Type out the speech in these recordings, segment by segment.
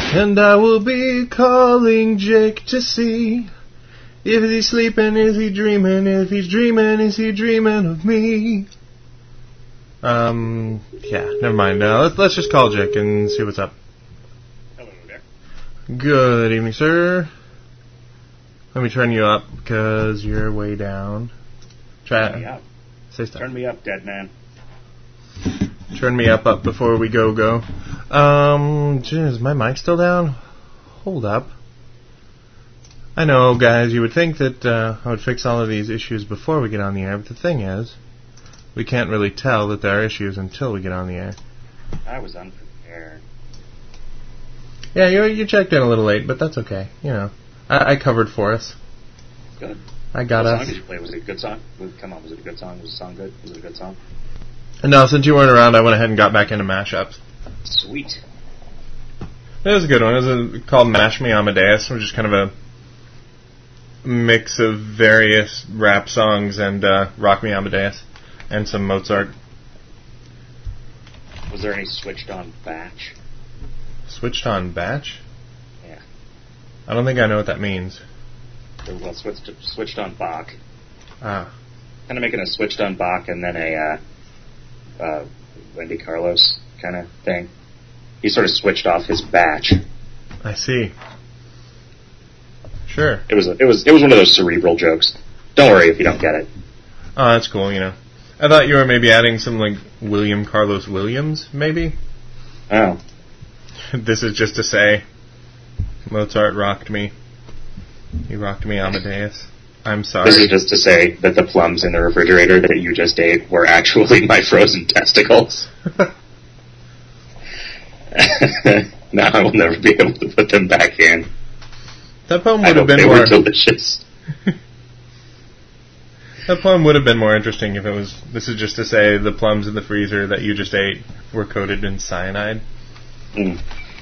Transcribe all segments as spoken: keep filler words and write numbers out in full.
And I will be calling Jake to see if he's sleeping, is he dreaming, if he's dreaming, is he dreaming of me? Um, yeah, never mind. Uh, let's, let's just call Jake and see what's up. Hello there. Good evening, sir. Let me turn you up, because you're way down. Try, Turn me up. Say stuff. Turn me up, dead man. Turn me up, up before we go, go. Um, is my mic still down? Hold up. I know, guys, you would think that uh, I would fix all of these issues before we get on the air, but the thing is, we can't really tell that there are issues until we get on the air. I was unprepared. Yeah, you you checked in a little late, but that's okay. You know, I, I covered for us. Good. I got what us. What song did you play? Was it a good song? Was, come on, was it a good song? Was the song good? Was it a good song? No, since you weren't around, I went ahead and got back into mashups. Sweet. It was a good one. It was a, called Mash Me Amadeus, which is kind of a mix of various rap songs and uh, Rock Me Amadeus and some Mozart. Was there any switched on batch? Switched on batch? Yeah. I don't think I know what that means. Well, switched switched on Bach. Ah. Kind of making a switched on Bach and then a uh, uh, Wendy Carlos kind of thing. He sort of switched off his batch. I see. Sure. It was a, it was it was one of those cerebral jokes. Don't worry if you don't get it. Oh, that's cool. You know, I thought you were maybe adding some like William Carlos Williams, maybe. Oh. This is just to say, Mozart rocked me. He rocked me, Amadeus. I'm sorry. This is just to say that the plums in the refrigerator that you just ate were actually my frozen testicles. Now I will never be able to put them back in. That poem I would have hope been they more were delicious. That poem would have been more interesting if it was. This is just to say the plums in the freezer that you just ate were coated in cyanide. Mm.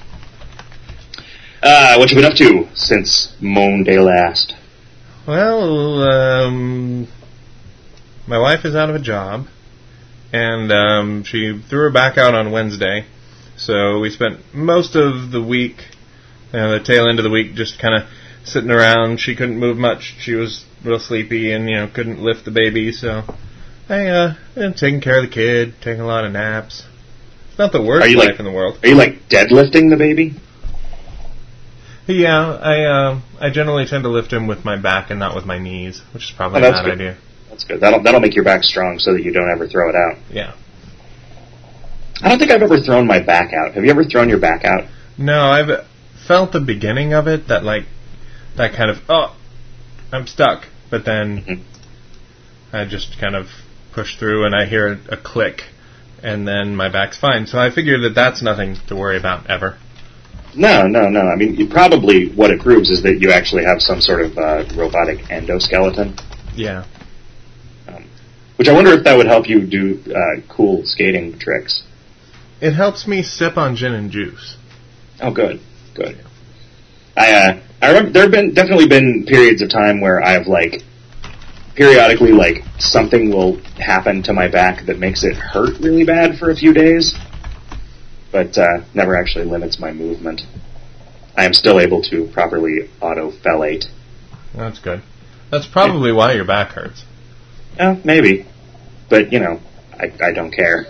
Uh, what you been up to since Monday last? Well, um, my wife is out of a job, and um, she threw her back out on Wednesday. So we spent most of the week, you know, the tail end of the week, just kind of sitting around. She couldn't move much. She was real sleepy and, you know, couldn't lift the baby. So I uh, been taking care of the kid, taking a lot of naps. It's not the worst life like, in the world. Are you like deadlifting the baby? Yeah, I uh, I generally tend to lift him with my back and not with my knees, which is probably oh, a bad good. idea. That's good. That'll that'll make your back strong so that you don't ever throw it out. Yeah. I don't think I've ever thrown my back out. Have you ever thrown your back out? No, I've felt the beginning of it, that like, that kind of, oh, I'm stuck. But then mm-hmm. I just kind of push through and I hear a, a click and then my back's fine. So I figure that that's nothing to worry about ever. No, no, no. I mean, you probably what it proves is that you actually have some sort of uh, robotic endoskeleton. Yeah. Um, which I wonder if that would help you do uh, cool skating tricks. It helps me sip on gin and juice. Oh, good, good. I uh, I remember there have been definitely been periods of time where I've like periodically like something will happen to my back that makes it hurt really bad for a few days, but uh, never actually limits my movement. I am still able to properly autofellate. That's good. That's probably why your back hurts. Oh, maybe, but you know, I I don't care.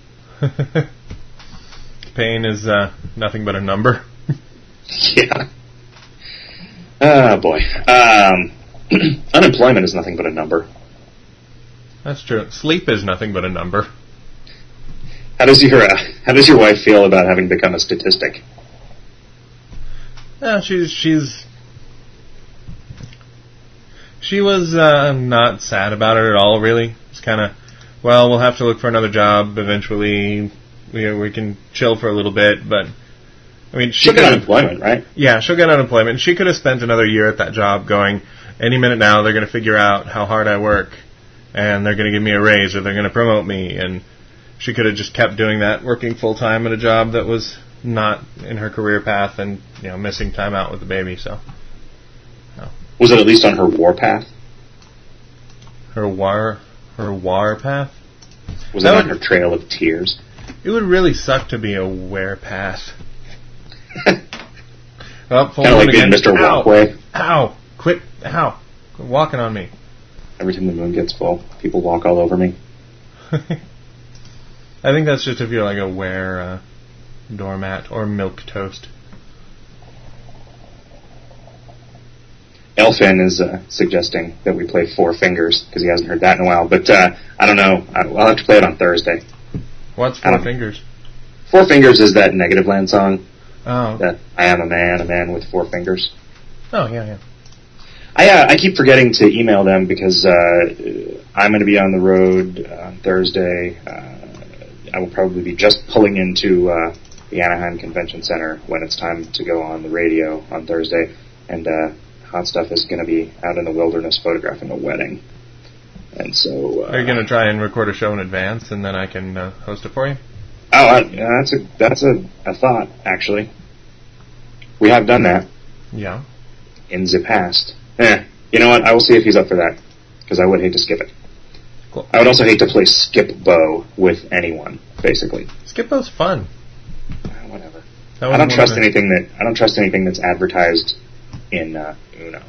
Pain is uh, nothing but a number. Yeah. Oh, boy. Um, unemployment is nothing but a number. That's true. Sleep is nothing but a number. How does your uh, How does your wife feel about having become a statistic? Yeah, she's she's she was uh, not sad about it at all. Really, it's kind of, well, we'll have to look for another job eventually. We we can chill for a little bit, but I mean, she she'll get unemployment, right? Yeah, she'll get unemployment. She could have spent another year at that job going, any minute now they're going to figure out how hard I work, and they're going to give me a raise, or they're going to promote me, and she could have just kept doing that, working full time at a job that was not in her career path, and, you know, missing time out with the baby. So, no. Was it at least on her war path? Her war, her war path. Was that it on her trail of tears? It would really suck to be a wear path. Well, full kind of moon like being again. Mister Ow. Walkway. Ow! Quit! Ow! Quit walking on me. Every time the moon gets full, people walk all over me. I think that's just if you're like a wear uh, doormat or milk toast. Elfin is uh, suggesting that we play Four Fingers because he hasn't heard that in a while. But uh, I don't know. I'll have to play it on Thursday. What's Four Fingers? Four Fingers is that Negativland song. Oh. That I am a man, a man with four fingers. Oh, yeah, yeah. I uh, I keep forgetting to email them because uh, I'm going to be on the road on Thursday. Uh, I will probably be just pulling into uh, the Anaheim Convention Center when it's time to go on the radio on Thursday. And uh, Hot Stuff is going to be out in the wilderness photographing a wedding. And so... Uh, Are you going to try and record a show in advance and then I can uh, host it for you? Oh, I, yeah, that's a that's a, a thought, actually. We have done that. Yeah. In the past. Eh, you know what? I will see if he's up for that, because I would hate to skip it. Cool. I would also hate to play Skip Bo with anyone, basically. Skip Bo's fun. Uh, whatever. That I don't trust the... anything that I don't trust anything that's advertised in uh, Uno.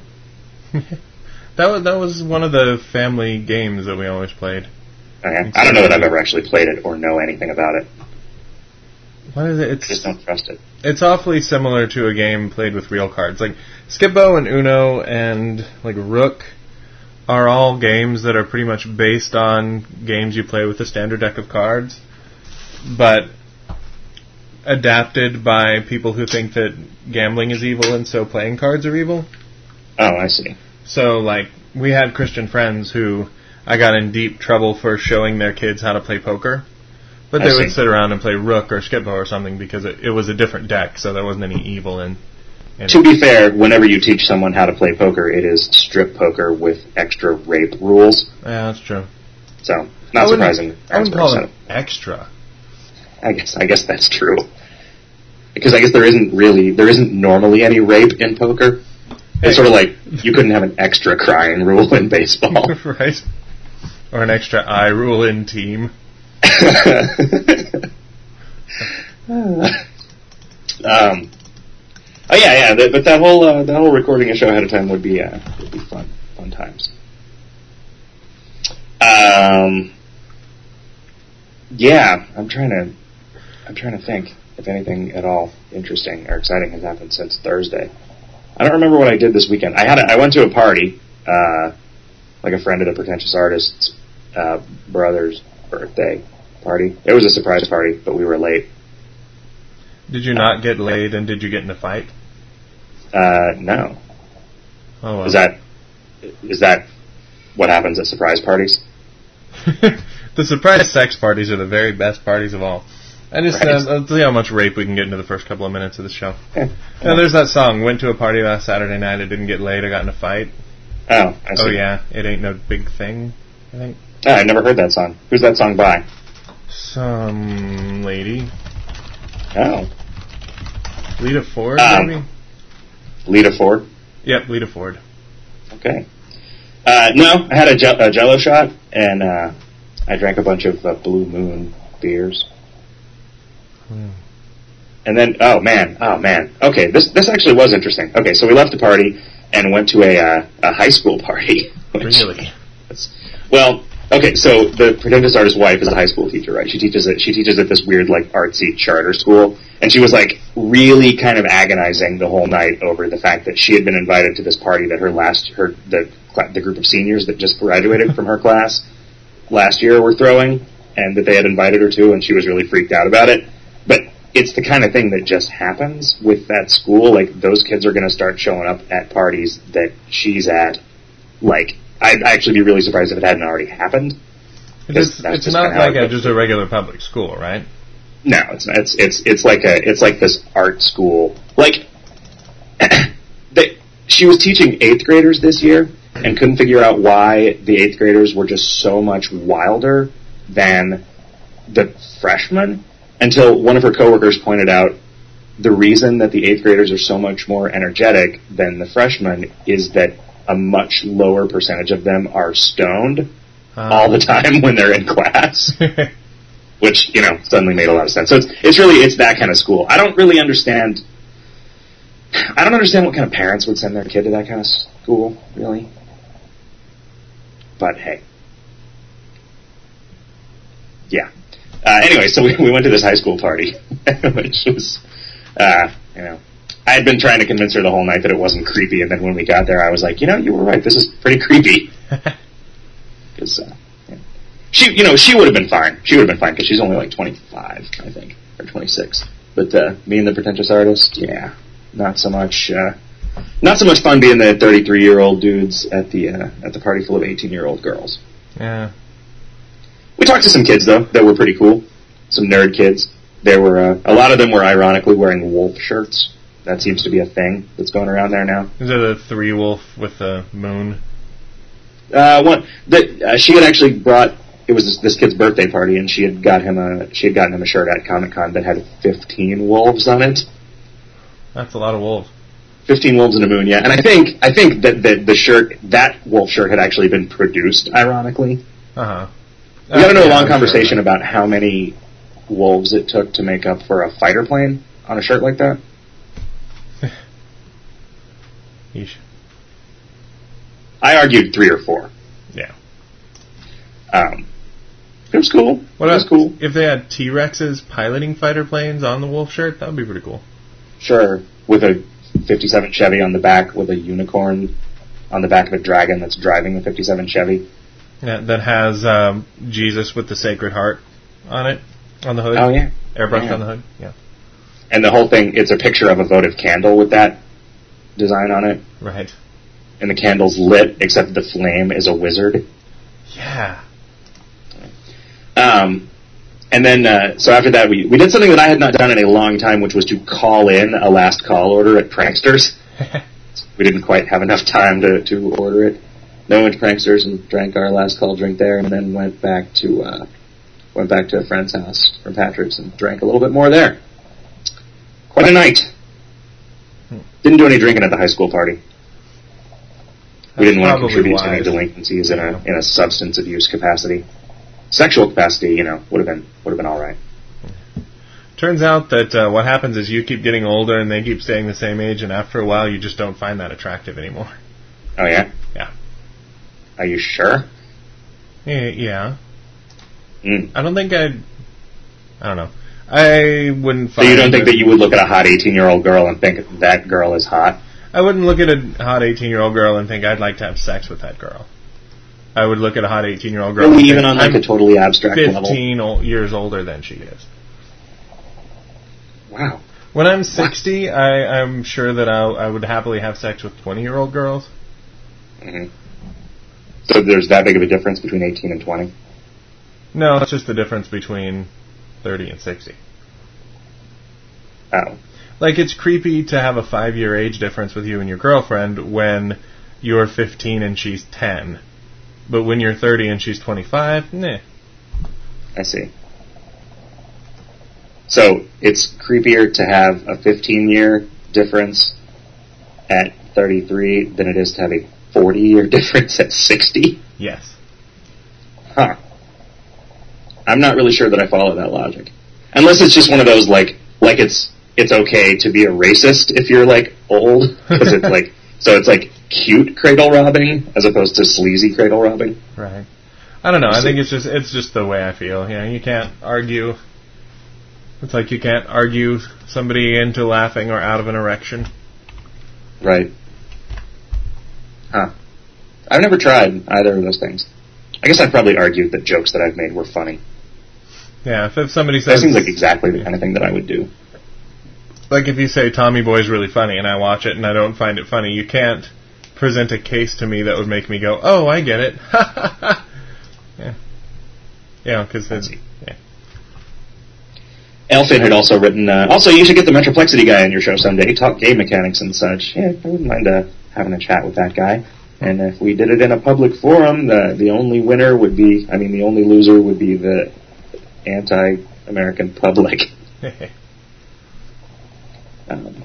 that was that was one of the family games that we always played. Okay. I don't know that I've ever actually played it or know anything about it. What is it? It's, I just don't trust it. It's awfully similar to a game played with real cards. Like Skip-Bo and Uno and like Rook are all games that are pretty much based on games you play with a standard deck of cards, but adapted by people who think that gambling is evil and so playing cards are evil. Oh, I see. So, like, we had Christian friends who I got in deep trouble for showing their kids how to play poker. But they would sit around and play Rook or Skip-Bo or something because it, it was a different deck, so there wasn't any evil in, in To it. be fair, whenever you teach someone how to play poker, it is strip poker with extra rape rules. Yeah, that's true. So, not I surprising. I wouldn't call it extra. I guess I guess that's true. Because I guess there isn't really, there isn't normally any rape in poker. It's sort of like you couldn't have an extra crying rule in baseball. Right. Or an extra I rule in team. um, oh yeah, yeah, th- but that whole uh, that whole recording a show ahead of time would be uh, would be fun, fun times. Um, yeah, I'm trying to I'm trying to think if anything at all interesting or exciting has happened since Thursday. I don't remember what I did this weekend. I had a, I went to a party, uh, like a friend at a pretentious artist's uh, brother's birthday party. It was a surprise party, but we were late. Did you not get laid, and did you get in a fight? Uh, no. Oh, well. Is that is that what happens at surprise parties? The surprise sex parties are the very best parties of all. I just, Right. uh, let's see how much rape we can get into the first couple of minutes of the show. Yeah. Now, there's that song, went to a party last Saturday night, I didn't get laid, I got in a fight. Oh, I see. Oh, yeah, it ain't no big thing, I think. Oh, I've never heard that song. Who's that song by? Some lady. Oh. Lita Ford, Um, maybe? Lita Ford? Yep, Lita Ford. Okay. Uh, no, I had a, gel- a Jello shot, and uh, I drank a bunch of uh, Blue Moon beers. Hmm. And then, oh man, oh man. Okay, this this actually was interesting. Okay, so we left the party and went to a uh, a high school party. which- Really? Well, okay, so the pretentious artist's wife is a high school teacher, right? She teaches at she teaches at this weird, like, artsy charter school, and she was like really kind of agonizing the whole night over the fact that she had been invited to this party that her last her the cl- the group of seniors that just graduated from her class last year were throwing, and that they had invited her to, and she was really freaked out about it. But it's the kind of thing that just happens with that school. Like, those kids are going to start showing up at parties that she's at. Like, I'd actually be really surprised if it hadn't already happened. It's, That's it's just not kinda how like it a, goes. just a regular public school, right? No, it's not. It's it's it's like a it's like this art school. Like, they, she was teaching eighth graders this year and couldn't figure out why the eighth graders were just so much wilder than the freshmen, until one of her coworkers pointed out the reason that the eighth graders are so much more energetic than the freshmen is that a much lower percentage of them are stoned Uh, all the time when they're in class. Which, you know, suddenly made a lot of sense. So it's it's really, it's that kind of school. I don't really understand, I don't understand what kind of parents would send their kid to that kind of school, really. But hey. Yeah. Uh, anyway, so we, we went to this high school party, which was, uh, you know, I had been trying to convince her the whole night that it wasn't creepy, and then when we got there, I was like, you know, you were right, this is pretty creepy. Because, uh, yeah. she, you know, she would have been fine. She would have been fine, because she's only like twenty-five, I think, or twenty-six. But, uh, me and the pretentious artist, yeah, not so much, uh, not so much fun being the thirty-three-year-old dudes at the, uh, at the party full of eighteen-year-old girls. Yeah. We talked to some kids, though, that were pretty cool. Some nerd kids. There were, uh, a lot of them were ironically wearing wolf shirts. That seems to be a thing that's going around there now. Is it a three wolf with the moon? Uh, one, that, uh, she had actually brought, it was this, this kid's birthday party, and she had got him a, she had gotten him a shirt at Comic-Con that had fifteen wolves on it. That's a lot of wolves. Fifteen wolves and a moon, yeah. And I think, I think that the, the shirt, that wolf shirt had actually been produced, ironically. Uh-huh. We got into uh, a yeah, long I'm conversation sure about how many wolves it took to make up for a fighter plane on a shirt like that. Yeesh. I argued three or four. Yeah. Um, it was cool. What it was about cool. If they had T-Rexes piloting fighter planes on the wolf shirt, that would be pretty cool. Sure, with a fifty-seven Chevy on the back with a unicorn on the back of a dragon that's driving the fifty-seven Chevy. Yeah, that has um, Jesus with the Sacred Heart on it, on the hood. Oh, yeah. Airbrushed yeah. on the hood, yeah. And the whole thing, it's a picture of a votive candle with that design on it. Right. And the candle's lit, except the flame is a wizard. Yeah. Um, and then, uh, so after that, we, we did something that I had not done in a long time, which was to call in a last call order at Pranksters. We didn't quite have enough time to, to order it. Then we went to Pranksters and drank our last call drink there, and then went back to, uh, went back to a friend's house from Patrick's and drank a little bit more there. Quite a night. Didn't do any drinking at the high school party. We didn't want to contribute to any delinquencies in a in a substance abuse capacity. Sexual capacity, you know, would have been would have been all right. Turns out that uh, what happens is you keep getting older and they keep staying the same age, and after a while you just don't find that attractive anymore. Oh yeah? Yeah. Are you sure? Yeah. yeah. Mm. I don't think I'd... I don't know. I wouldn't find... So you don't think that you would look at a hot eighteen-year-old girl and think that girl is hot? I wouldn't look at a hot eighteen-year-old girl and think I'd like to have sex with that girl. I would look at a hot eighteen-year-old girl really, and even think on like I'm a totally abstract level? fifteen o- years older than she is. Wow. When I'm sixty, I, I'm sure that I'll, I would happily have sex with twenty-year-old girls. Mm-hmm. So there's that big of a difference between eighteen and twenty? No, it's just the difference between thirty and sixty. Oh. Like, it's creepy to have a five-year age difference with you and your girlfriend when you're fifteen and she's ten. But when you're thirty and she's twenty-five, nah. I see. So it's creepier to have a fifteen-year difference at thirty-three than it is to have a forty-year difference at sixty? Yes. Huh. I'm not really sure that I follow that logic. Unless it's just one of those, like, like it's it's okay to be a racist if you're, like, old. Because it's like, so it's like cute cradle robbing as opposed to sleazy cradle robbing. Right. I don't know. I think it's just it's just the way I feel. You know, you can't argue. It's like you can't argue somebody into laughing or out of an erection. Right. Huh. I've never tried either of those things. I guess I'd probably argue that jokes that I've made were funny. Yeah, if, if somebody says... That seems like exactly the kind of thing that I would do. Like if you say Tommy Boy's really funny and I watch it and I don't find it funny, you can't present a case to me that would make me go, oh, I get it. yeah. Yeah, because it's... Yeah. Elfin had also written, uh, also you should get the Metroplexity guy on your show someday, talk game mechanics and such. Yeah, I wouldn't mind uh, having a chat with that guy. And if we did it in a public forum, the the only winner would be, I mean, the only loser would be the anti-American public. um,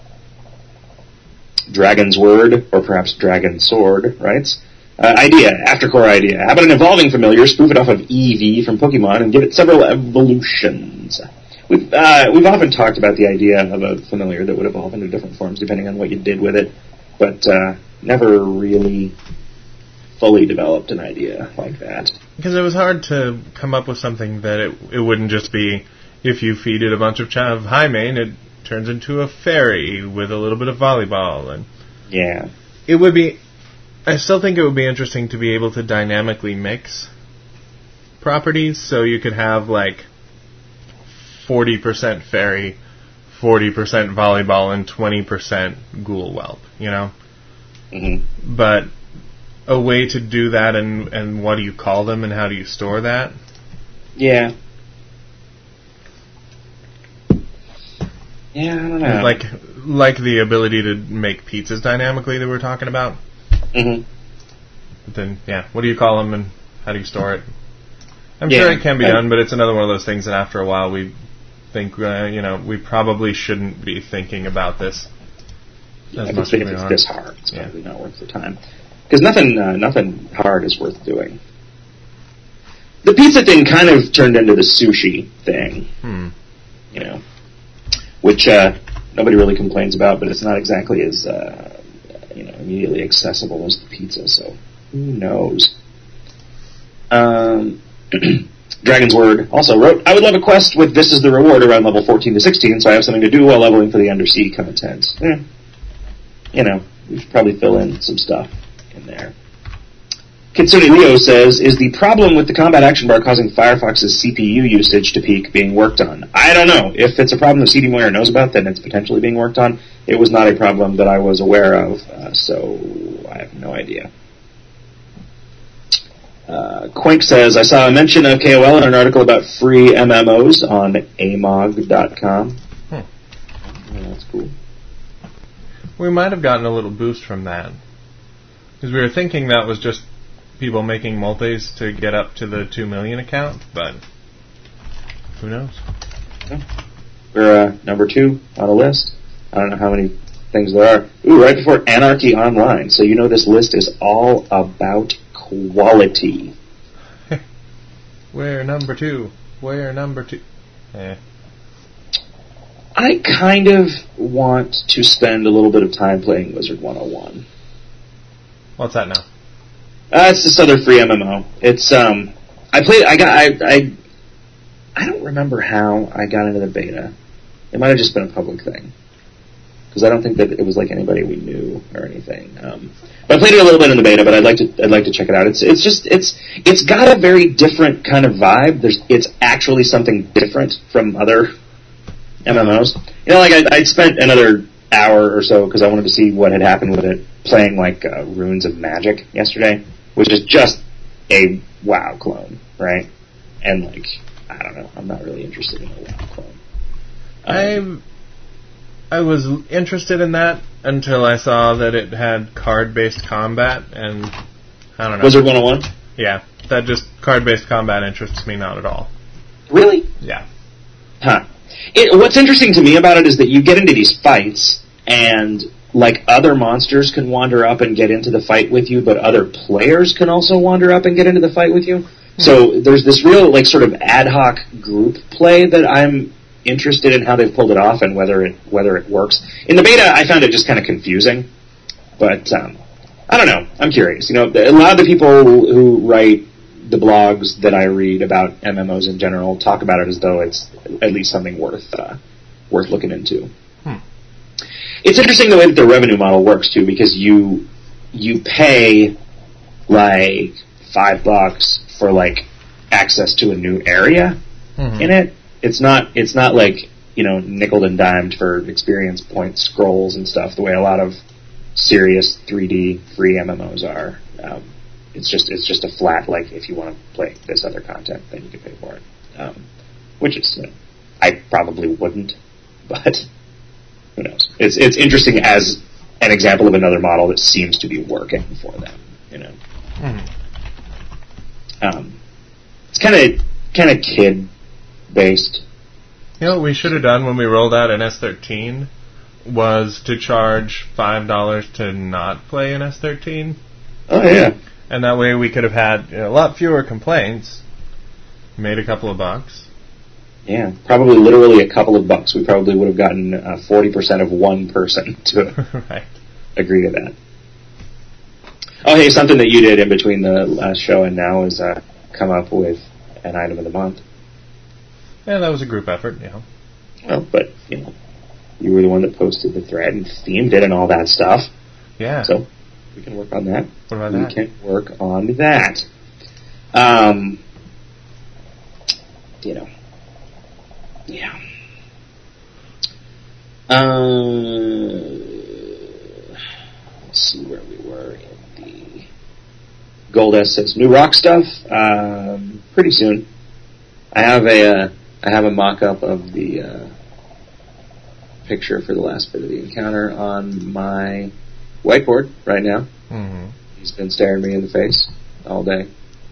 Dragon's Word, or perhaps Dragon Sword, writes, uh, idea, aftercore idea. How about an evolving familiar, spoof it off of Eevee from Pokemon, and give it several evolutions? we've uh, we've often talked about the idea of a familiar that would evolve into different forms depending on what you did with it, but uh, never really fully developed an idea like that. Because it was hard to come up with something that it it wouldn't just be, if you feed it a bunch of, ch- of Highmane, it turns into a fairy with a little bit of volleyball. And yeah. It would be, I still think it would be interesting to be able to dynamically mix properties, so you could have like forty percent fairy, forty percent volleyball, and twenty percent ghoul whelp, you know? Mm-hmm. But a way to do that, and, and what do you call them, and how do you store that? Yeah. Yeah, I don't know. Like, like the ability to make pizzas dynamically that we were talking about. Mm-hmm. But then, yeah, what do you call them, and how do you store it? I'm yeah, sure it can be I, done, but it's another one of those things that after a while we think, uh, you know, we probably shouldn't be thinking about this yeah, as if much it's, as we if it's are. this hard, it's yeah. probably not worth the time. Because nothing, uh, nothing hard is worth doing. The pizza thing kind of turned into the sushi thing, Hmm. you know, which uh, nobody really complains about, but it's not exactly as uh, you know immediately accessible as the pizza. So who knows? Um, Dragon's Word also wrote, I would love a quest with This is the Reward around level fourteen to sixteen, so I have something to do while leveling for the Undersea content. Eh, you know, we should probably fill in some stuff in there. Kitsune Leo says, is the problem with the combat action bar causing Firefox's C P U usage to peak being worked on? I don't know. If it's a problem that C D Moyer knows about, then it's potentially being worked on. It was not a problem that I was aware of, uh, so I have no idea. Uh, Quink says, I saw a mention of K O L in an article about free M M Os on amog dot com. Hmm. Yeah, that's cool. We might have gotten a little boost from that. Because we were thinking that was just people making multis to get up to the two million account, but who knows? Yeah. We're uh, number two on a list. I don't know how many things there are. Ooh, right before Anarchy Online. So you know this list is all about quality. We're number two. We're number two. Eh. I kind of want to spend a little bit of time playing Wizard one oh one. What's that now? Uh, it's this other free M M O. It's um, I played. I got. I. I. I don't remember how I got into the beta. It might have just been a public thing, because I don't think that it was like anybody we knew or anything. Um, but I played it a little bit in the beta. But I'd like to. I'd like to check it out. It's. It's just. It's. It's got a very different kind of vibe. There's. It's actually something different from other M M Os. You know, like I. I spent another hour or so because I wanted to see what had happened with it, playing like uh, Runes of Magic yesterday, which is just a WoW clone, right? And like, I don't know, I'm not really interested in a WoW clone. Um, I I was interested in that until I saw that it had card-based combat, and I don't know. Wizard one oh one? Yeah, that just card-based combat interests me not at all. Really? Yeah. Huh. It, what's interesting to me about it is that you get into these fights, and like other monsters can wander up and get into the fight with you, but other players can also wander up and get into the fight with you. Hmm. So there's this real like sort of ad hoc group play that I'm interested in how they've pulled it off and whether it whether it works. In the beta, I found it just kind of confusing, but um, I don't know. I'm curious. You know, a lot of the people who write the blogs that I read about M M Os in general talk about it as though it's at least something worth uh, worth looking into. Hmm. It's interesting the way that the revenue model works too, because you you pay like five bucks for like access to a new area mm-hmm. in it. It's not it's not like, you know, nickel and dimed for experience point scrolls and stuff the way a lot of serious three D free M M Os are. Um, it's just it's just a flat, like, if you want to play this other content, then you can pay for it. Um, which is, you know, I probably wouldn't, but who knows? It's it's interesting as an example of another model that seems to be working for them. You know, mm. um, it's kind of kind of kid based. You know what we should have done when we rolled out an S thirteen was to charge five dollars to not play an S thirteen. Oh yeah, and that way we could have had, you know, a lot fewer complaints, made a couple of bucks. Yeah, probably literally a couple of bucks. We probably would have gotten uh, forty percent of one person to right. agree to that. Oh, hey, something that you did in between the last show and now is uh, come up with an item of the month. Yeah, that was a group effort, you know. Well, but, you know, you were the one that posted the thread and themed it and all that stuff. Yeah. So, we can work on that. What about we that? We can work on that. Um, you know. Yeah. Uh, let's see where we were in the Goldust says new rock stuff. Um, pretty soon. I have a uh, I have a mock-up of the uh, picture for the last bit of the encounter on my whiteboard right now. Mm-hmm. He's been staring me in the face all day.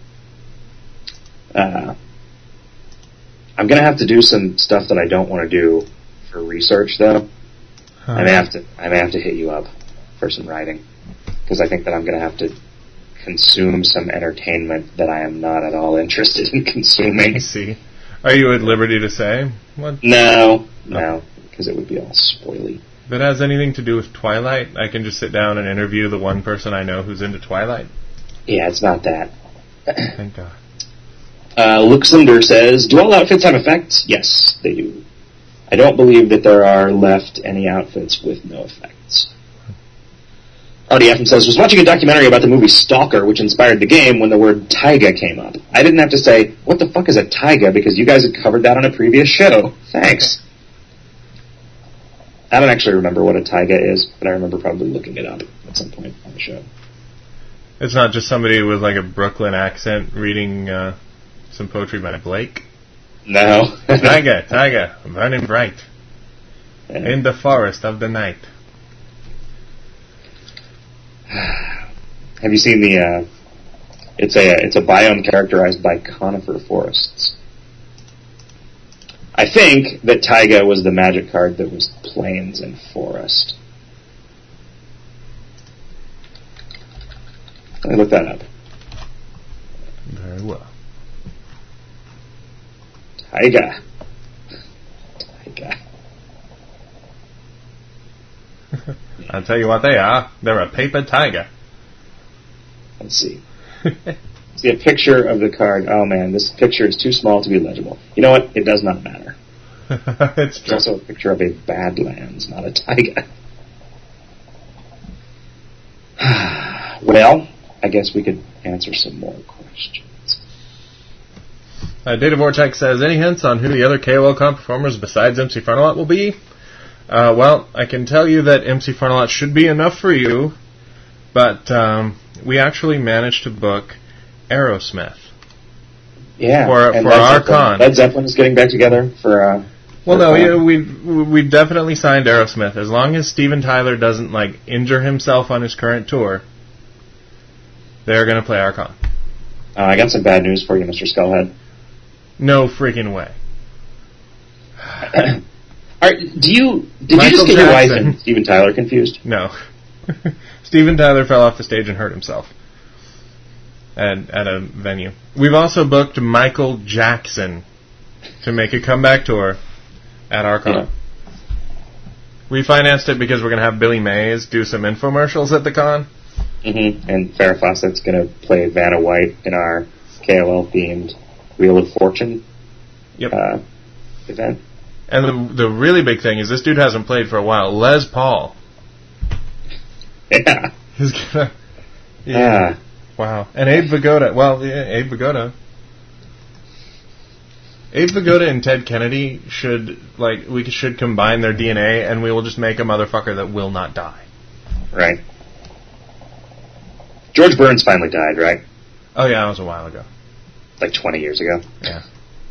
Uh, I'm gonna have to do some stuff that I don't want to do for research, though. Huh. I may have to. I may have to hit you up for some writing because I think that I'm gonna have to consume some entertainment that I am not at all interested in consuming. I see. Are you at liberty to say? What? No, no, because it would be all spoily. If it has anything to do with Twilight, I can just sit down and interview the one person I know who's into Twilight. Yeah, it's not that. Thank God. Uh, Luxembourg says, do all outfits have effects? Yes, they do. I don't believe that there are left any outfits with no effects. R D F says, was watching a documentary about the movie Stalker, which inspired the game, when the word taiga came up. I didn't have to say, what the fuck is a taiga, because you guys had covered that on a previous show. Thanks. I don't actually remember what a taiga is, but I remember probably looking it up at some point on the show. It's not just somebody with like a Brooklyn accent reading uh, some poetry by Blake? No. Taiga, taiga, burning bright, yeah. In the forest of the night. Have you seen the, uh, it's a it's a biome characterized by conifer forests. I think that taiga was the magic card that was plains and forest. Let me look that up. Very well. Taiga. Taiga. I'll tell you what they are. They're a paper tiger. Let's see. See a picture of the card. Oh man, this picture is too small to be legible. You know what? It does not matter. It's true. It's also a picture of a Badlands, not a taiga. Well, I guess we could answer some more questions. Uh, Data Vortex says, any hints on who the other K O L Con performers besides M C Frontalot will be? Uh, well, I can tell you that M C Frontalot should be enough for you, but um, we actually managed to book Aerosmith. Yeah, for, and for Led our Zeppelin. con. Led Zeppelin is getting back together for. Uh, well, for no, yeah, we we definitely signed Aerosmith as long as Steven Tyler doesn't like injure himself on his current tour. They're going to play our con. Uh, I got some bad news for you, Mister Skullhead. No freaking way. Are, do you did Michael you just get Jackson. your wife and Steven Tyler confused? No. Steven Tyler fell off the stage and hurt himself at, at a venue. We've also booked Michael Jackson to make a comeback tour at our con. Yeah. We financed it because we're going to have Billy Mays do some infomercials at the con. Mm-hmm. And Farrah Fawcett's going to play Vanna White in our K O L-themed Wheel of Fortune yep. uh, event. And the the really big thing is this dude hasn't played for a while. Les Paul. Yeah. He's gonna. Yeah. yeah. Wow. And Abe Vigoda. Well, yeah, Abe Vigoda. Abe Vigoda and Ted Kennedy should like we should combine their D N A, and we will just make a motherfucker that will not die. Right. George Burns finally died, right? Oh yeah, that was a while ago. Like twenty years ago. Yeah.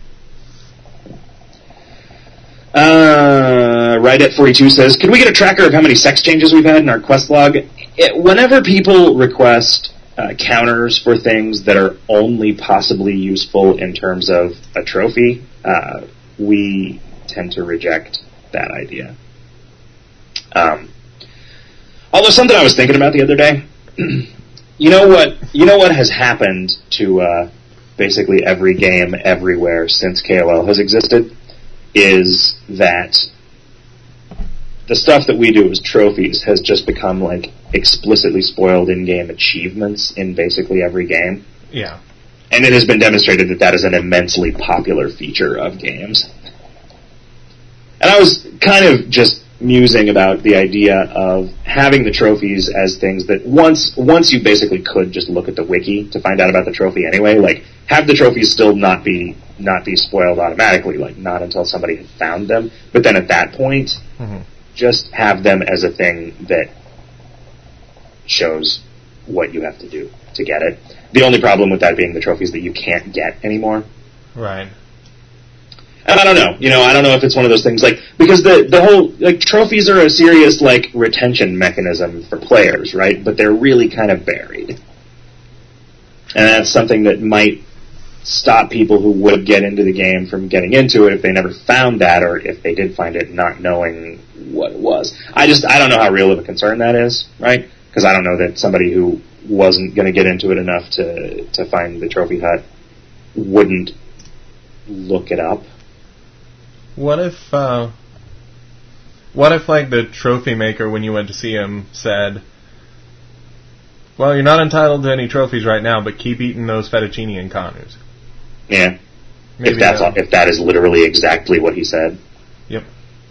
Uh, right at forty-two says, can we get a tracker of how many sex changes we've had in our quest log? It, whenever people request uh, counters for things that are only possibly useful in terms of a trophy, uh, we tend to reject that idea. Um, although something I was thinking about the other day, you know what? You know what has happened to uh, basically every game everywhere since K O L has existed? is that the stuff that we do as trophies has just become like explicitly spoiled in-game achievements in basically every game. Yeah. And it has been demonstrated that that is an immensely popular feature of games. And I was kind of just musing about the idea of having the trophies as things that once once you basically could just look at the wiki to find out about the trophy anyway, like have the trophies still not be not be spoiled automatically, like not until somebody had found them. But then at that point, mm-hmm. just have them as a thing that shows what you have to do to get it. The only problem with that being the trophies that you can't get anymore. Right. And I don't know, you know, I don't know if it's one of those things, like, because the, the whole, like, trophies are a serious, like, retention mechanism for players, right? But they're really kind of buried. And that's something that might stop people who would get into the game from getting into it if they never found that, or if they did find it not knowing what it was. I just, I don't know how real of a concern that is, right? Because I don't know that somebody who wasn't going to get into it enough to, to find the trophy hut wouldn't look it up. What if, uh, what if, like, the trophy maker, when you went to see him, said, well, you're not entitled to any trophies right now, but keep eating those fettuccine and Kanus. Yeah. Maybe if that's that, if that is literally exactly what he said. Yep.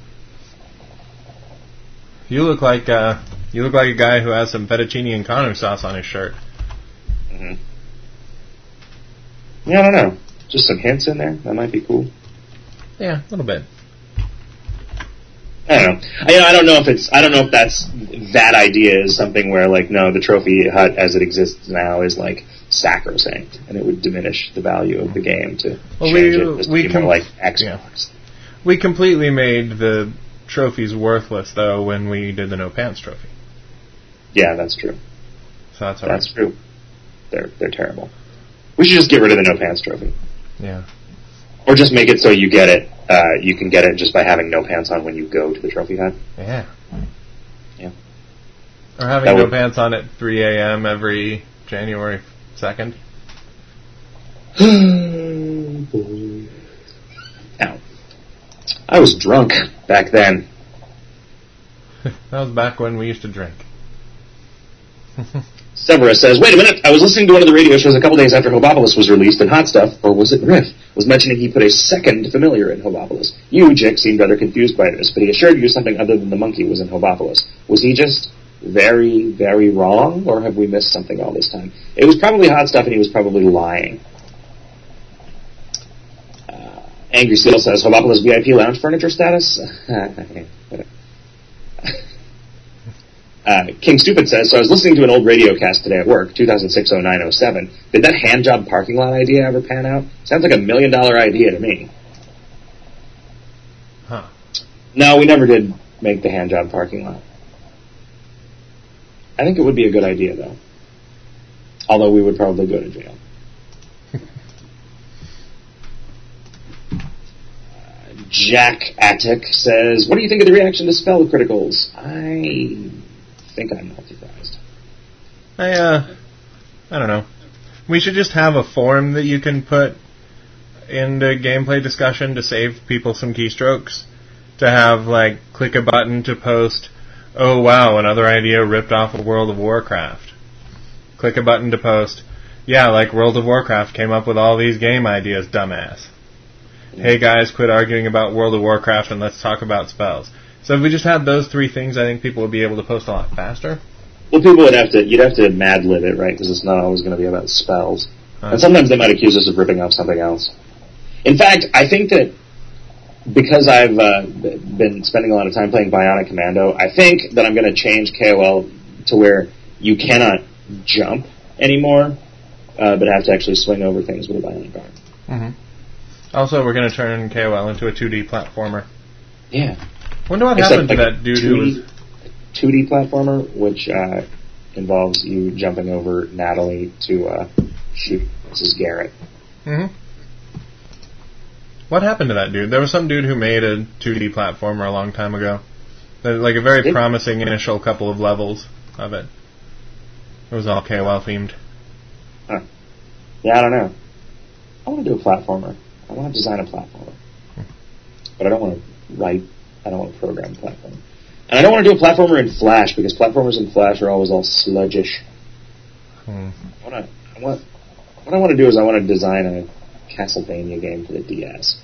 You look like, uh, you look like a guy who has some fettuccine and Kanu sauce on his shirt. Mm-hmm. Yeah, I don't know. Just some hints in there. That might be cool. Yeah, a little bit. I don't know. I, you know. I don't know if it's. I don't know if that's that idea is something where like no, the trophy hut as it exists now is like sacrosanct, and it would diminish the value of the game to well, change we, it just we to be com- more like Xbox. Yeah. We completely made the trophies worthless though when we did the no pants trophy. Yeah, that's true. So that's all that's right. true. They're they're terrible. We should just get rid of the no pants trophy. Yeah. Or just make it so you get it, uh, you can get it just by having no pants on when you go to the trophy hut. Yeah. Yeah. Or having that no would... pants on at three a.m. every January second. Now, I was drunk back then. That was back when we used to drink. Severus says, wait a minute, I was listening to one of the radio shows a couple days after Hobopolis was released, and Hot Stuff, or was it Riff, was mentioning he put a second familiar in Hobopolis. You, Jick, seemed rather confused by this, but he assured you something other than the monkey was in Hobopolis. Was he just very, very wrong, or have we missed something all this time? It was probably Hot Stuff, and he was probably lying. Uh, Angry Steel says, Hobopolis V I P lounge furniture status? Uh, King Stupid says, so I was listening to an old radio cast today at work, two thousand six oh nine oh seven. Did that handjob parking lot idea ever pan out? Sounds like a million dollar idea to me. Huh. No, we never did make the handjob parking lot. I think it would be a good idea, though. Although we would probably go to jail. uh, Jack Attic says, what do you think of the reaction to Spell Criticals? I... I think I'm not surprised. I, uh, I don't know. We should just have a form that you can put into gameplay discussion to save people some keystrokes. To have, like, click a button to post, oh wow, another idea ripped off of World of Warcraft. Click a button to post, yeah, like World of Warcraft came up with all these game ideas, dumbass. Hey guys, quit arguing about World of Warcraft and let's talk about spells. So if we just had those three things, I think people would be able to post a lot faster. Well, people would have to, you'd have to Mad Lib it, right? Because it's not always going to be about spells. Uh, and sometimes they might accuse us of ripping off something else. In fact, I think that because I've uh, been spending a lot of time playing Bionic Commando, I think that I'm going to change K O L to where you cannot jump anymore, uh, but have to actually swing over things with a Bionic arm. Mm-hmm. Also, we're going to turn K O L into a two D platformer. Yeah. Wonder what Except happened to like that dude two D, who was... two D platformer, which uh, involves you jumping over Natalie to uh, shoot Missus Garrett. Mm-hmm. What happened to that dude? There was some dude who made a two D platformer a long time ago. Like a very Did? promising initial couple of levels of it. It was all K O L themed. Huh. Yeah, I don't know. I want to do a platformer. I want to design a platformer. but I don't want to write. I don't want to program platformer. And I don't want to do a platformer in Flash, because platformers in Flash are always all sludgish. Hmm. I want to, I want, what I want to do is I want to design a Castlevania game for the D S.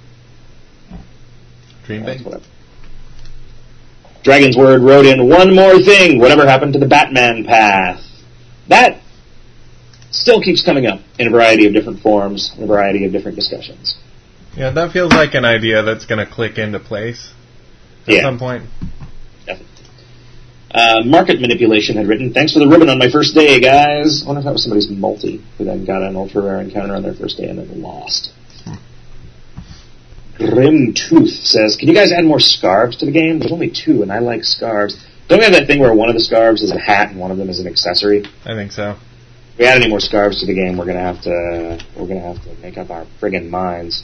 Dream big. Dragon's Word wrote in, one more thing, whatever happened to the Batman path? That still keeps coming up in a variety of different forms, in a variety of different discussions. Yeah, that feels like an idea that's going to click into place at yeah. some point. Definitely. Uh, Market Manipulation had written, thanks for the ribbon on my first day, guys. I wonder if that was somebody's multi who then got an ultra rare encounter on their first day and then lost. Hmm. Grim Tooth says, can you guys add more scarves to the game? There's only two, and I like scarves. Don't we have that thing where one of the scarves is a hat and one of them is an accessory? I think so. If we add any more scarves to the game, we're gonna have to we're gonna have to make up our friggin' minds.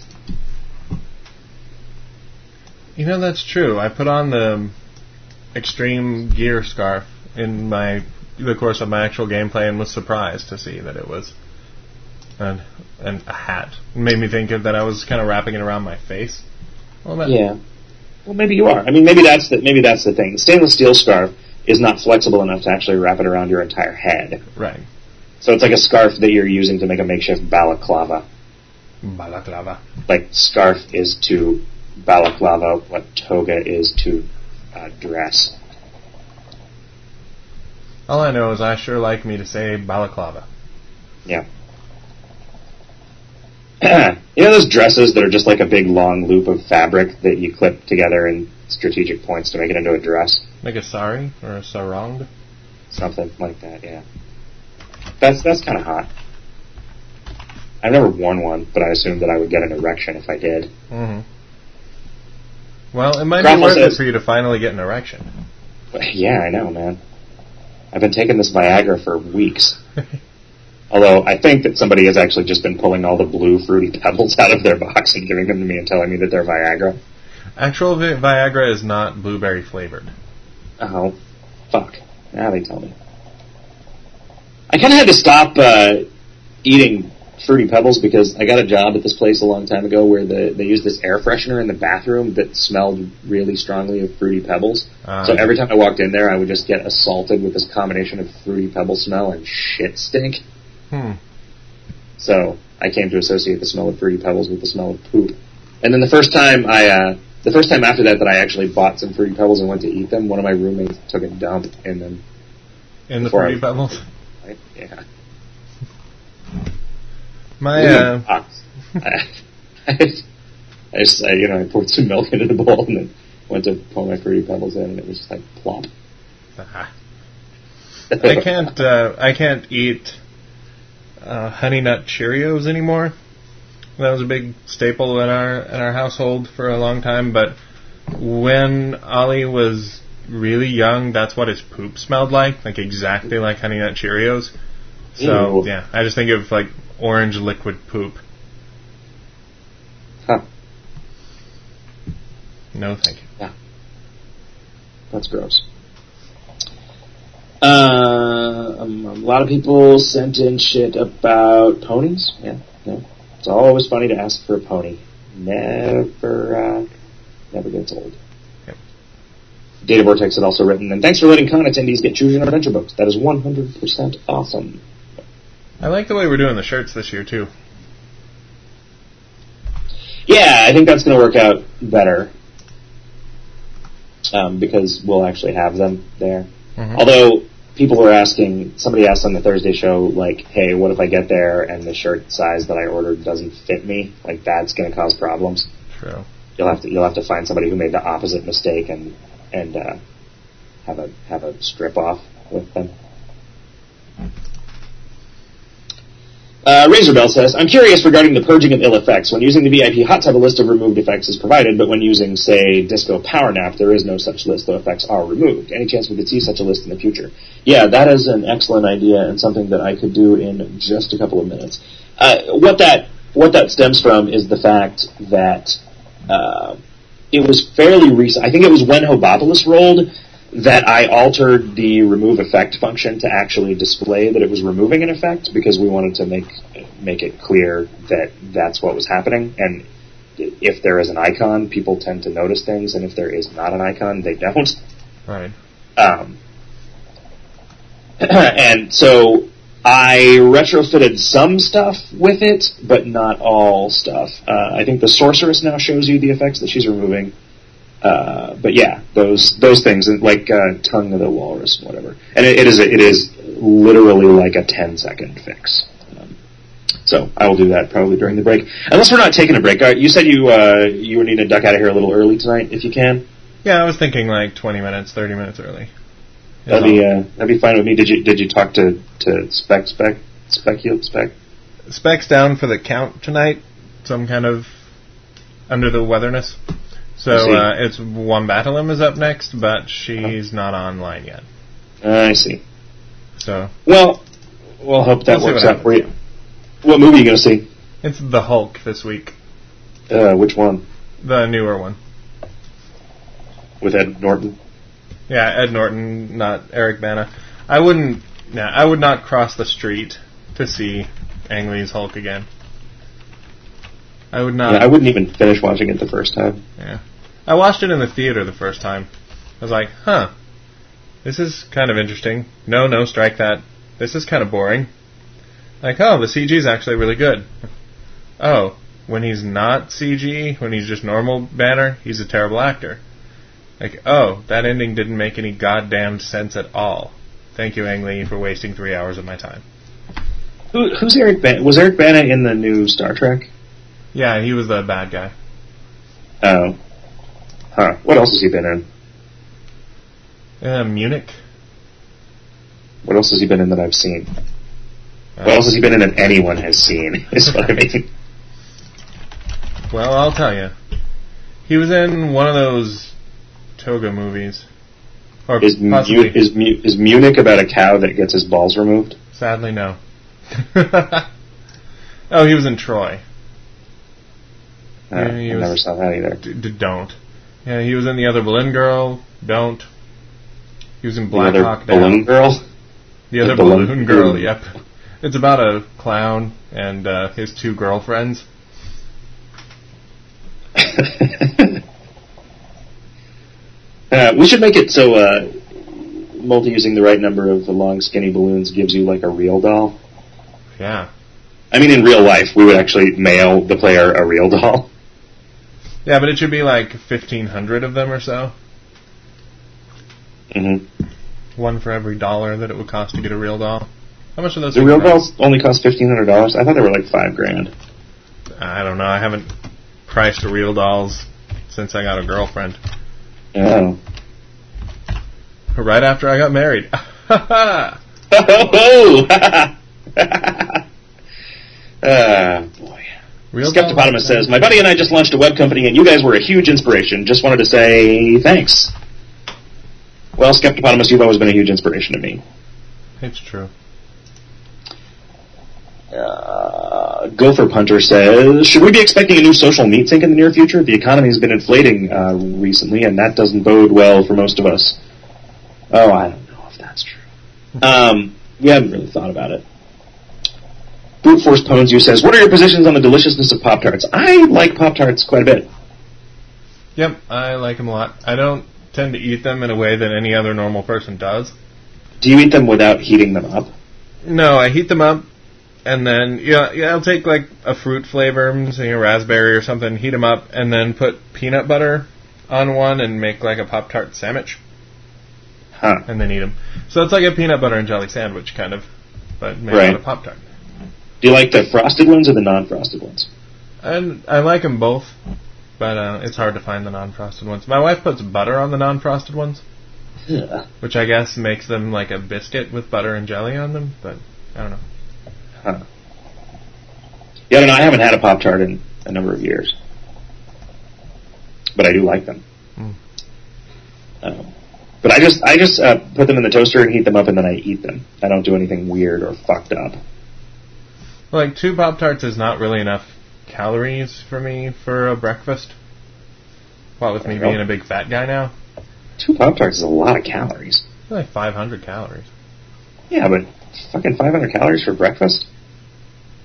You know, that's true. I put on the extreme gear scarf in my the course of my actual gameplay and was surprised to see that it was an, an, a hat. It made me think of that I was kind of wrapping it around my face. Well, that, yeah. Well, maybe you are. I mean, maybe that's the maybe that's the thing. The stainless steel scarf is not flexible enough to actually wrap it around your entire head. Right. So it's like a scarf that you're using to make a makeshift balaclava. Balaclava. Like scarf is to balaclava what toga is to uh, dress. All I know is I sure like me to say balaclava. Yeah. You know those dresses that are just like a big long loop of fabric that you clip together in strategic points to make it into a dress? Like a sari or a sarong? Something like that, yeah. That's that's kind of hot. I've never worn one, but I assumed that I would get an erection if I did. Mm-hmm. Well, it might Grapple be worth says, it for you to finally get an erection. Yeah, I know, man. I've been taking this Viagra for weeks. Although I think that somebody has actually just been pulling all the blue fruity pebbles out of their box and giving them to me and telling me that they're Viagra. Actual vi- Viagra is not blueberry flavored. Oh, fuck. Now they tell me. I kind of had to stop uh, eating Fruity Pebbles because I got a job at this place a long time ago where the, they used this air freshener in the bathroom that smelled really strongly of Fruity Pebbles. Uh, so every time I walked in there, I would just get assaulted with this combination of Fruity Pebble smell and shit stink. Hmm. So I came to associate the smell of Fruity Pebbles with the smell of poop. And then the first time I, uh, the first time after that that I actually bought some Fruity Pebbles and went to eat them, one of my roommates took a dump in them. In the Fruity I, Pebbles? Right? Yeah. My, uh... I, I just, I, you know, I poured some milk into the bowl and then went to pour my Fruity Pebbles in and it was just like plop. Uh-huh. I can't, uh, I can't eat uh, Honey Nut Cheerios anymore. That was a big staple in our in our household for a long time, but when Ollie was really young, that's what his poop smelled like, like exactly like Honey Nut Cheerios. So, Ew. yeah, I just think of, like, orange liquid poop. Huh. No, thank you. Yeah. That's gross. Uh, um, a lot of people sent in shit about ponies. Yeah, yeah. It's always funny to ask for a pony. Never, uh, never gets old. Yep. Data Vortex had also written, and thanks for letting con attendees get Choose Your Own Adventure books. That is one hundred percent awesome. I like the way we're doing the shirts this year, too. Yeah, I think that's going to work out better. Um, because we'll actually have them there. Mm-hmm. Although, people were asking, somebody asked on the Thursday show, like, hey, what if I get there and the shirt size that I ordered doesn't fit me? Like, that's going to cause problems. True. You'll have to you'll have to find somebody who made the opposite mistake and and uh, have a have a strip off with them. Uh, Razorbell says, I'm curious regarding the purging of ill effects. When using the V I P hot tub, a list of removed effects is provided, but when using, say, Disco Power Nap, there is no such list, though effects are removed. Any chance we could see such a list in the future? Yeah, that is an excellent idea and something that I could do in just a couple of minutes. Uh, what that what that stems from is the fact that uh, it was fairly recent. I think it was when Hobopolis rolled that I altered the remove effect function to actually display that it was removing an effect because we wanted to make make it clear that that's what was happening. And if there is an icon, people tend to notice things, and if there is not an icon, they don't. Right. Um, and so I retrofitted some stuff with it, but not all stuff. Uh, I think the Sorceress now shows you the effects that she's removing. Uh, but yeah, those those things, like uh, Tongue of the Walrus, whatever. And it, it is a, it is literally like a ten second fix. Um, so I will do that probably during the break, unless we're not taking a break. Uh, you said you uh, you were needing to duck out of here a little early tonight, if you can. Yeah, I was thinking like twenty minutes, thirty minutes early. That'd be uh, that'd be fine with me. Did you did you talk to to Spec Spec Spec Spec? Spec's down for the count tonight. Some kind of under the weatherness. So uh, it's Wombatalum is up next, but she's not online yet. Uh, I see. So well, we'll hope that we'll works out for you. What movie are you going to see? It's The Hulk this week. Uh, which one? The newer one. With Ed Norton? Yeah, Ed Norton, not Eric Bana. I wouldn't. Yeah, I would not cross the street to see Ang Lee's Hulk again. I would not. Yeah, I wouldn't even finish watching it the first time. Yeah. I watched it in the theater the first time. I was like, huh, this is kind of interesting. No, no, strike that. This is kind of boring. Like, oh, the C G is actually really good. Oh, when he's not C G, when he's just normal Banner, he's a terrible actor. Like, oh, that ending didn't make any goddamn sense at all. Thank you, Ang Lee, for wasting three hours of my time. Who, who's Eric Bana? Was Eric Bana in the new Star Trek? Yeah, he was the bad guy. Oh. Huh. What else has he been in? Uh, Munich. What else has he been in that I've seen? Uh, what else has he been in that anyone has seen, is what I mean. Well, I'll tell you. He was in one of those Toga movies. Or is, possibly. Mu- is, Mu- is Munich about a cow that gets his balls removed? Sadly, no. Oh, he was in Troy. Uh, yeah, I never saw that either. D- d- don't. Yeah, he was in The Other Balloon Girl. Don't. He was in Black the Hawk Down. Balloon Girl? The Other the Balloon, balloon Girl, balloon. Yep. It's about a clown and uh, his two girlfriends. uh, we should make it so uh, multi-using the right number of the long, skinny balloons gives you like a real doll. Yeah. I mean, in real life, we would actually mail the player a real doll. Yeah, but it should be like fifteen hundred of them or so. Mm-hmm. One for every dollar that it would cost to get a real doll. How much are those? The real dolls only cost fifteen hundred dollars. I thought they were like five grand. I don't know. I haven't priced real dolls since I got a girlfriend. Oh. Right after I got married. Oh! uh, boy. Real Skeptopotamus says, my buddy and I just launched a web company and you guys were a huge inspiration. Just wanted to say thanks. Well, Skeptopotamus, you've always been a huge inspiration to me. It's true. Uh, Gopher Punter says, should we be expecting a new social meat sync in the near future? The economy has been inflating uh, recently, and that doesn't bode well for most of us. Oh, I don't know if that's true. Um, we haven't really thought about it. Brute Force Pones You says, what are your positions on the deliciousness of Pop-Tarts? I like Pop-Tarts quite a bit. Yep, I like them a lot. I don't tend to eat them in a way that any other normal person does. Do you eat them without heating them up? No, I heat them up, and then yeah, yeah I'll take like a fruit flavor, say a raspberry or something, heat them up, and then put peanut butter on one and make like a Pop-Tart sandwich. Huh. And then eat them. So it's like a peanut butter and jelly sandwich, kind of, but made right. out of Pop-Tart. Do you like the frosted ones or the non-frosted ones? And I like them both, but uh, it's hard to find the non-frosted ones. My wife puts butter on the non-frosted ones, yeah. which I guess makes them like a biscuit with butter and jelly on them, but I don't know. Huh. Yeah, I don't know. I haven't had a Pop-Tart in a number of years, but I do like them. Mm. Um, but I just I just uh, put them in the toaster and heat them up, and then I eat them. I don't do anything weird or fucked up. Like, two Pop-Tarts is not really enough calories for me for a breakfast. What with me being a big fat guy now? Two Pop-Tarts is a lot of calories. Like five hundred calories. Yeah, but fucking five hundred calories for breakfast?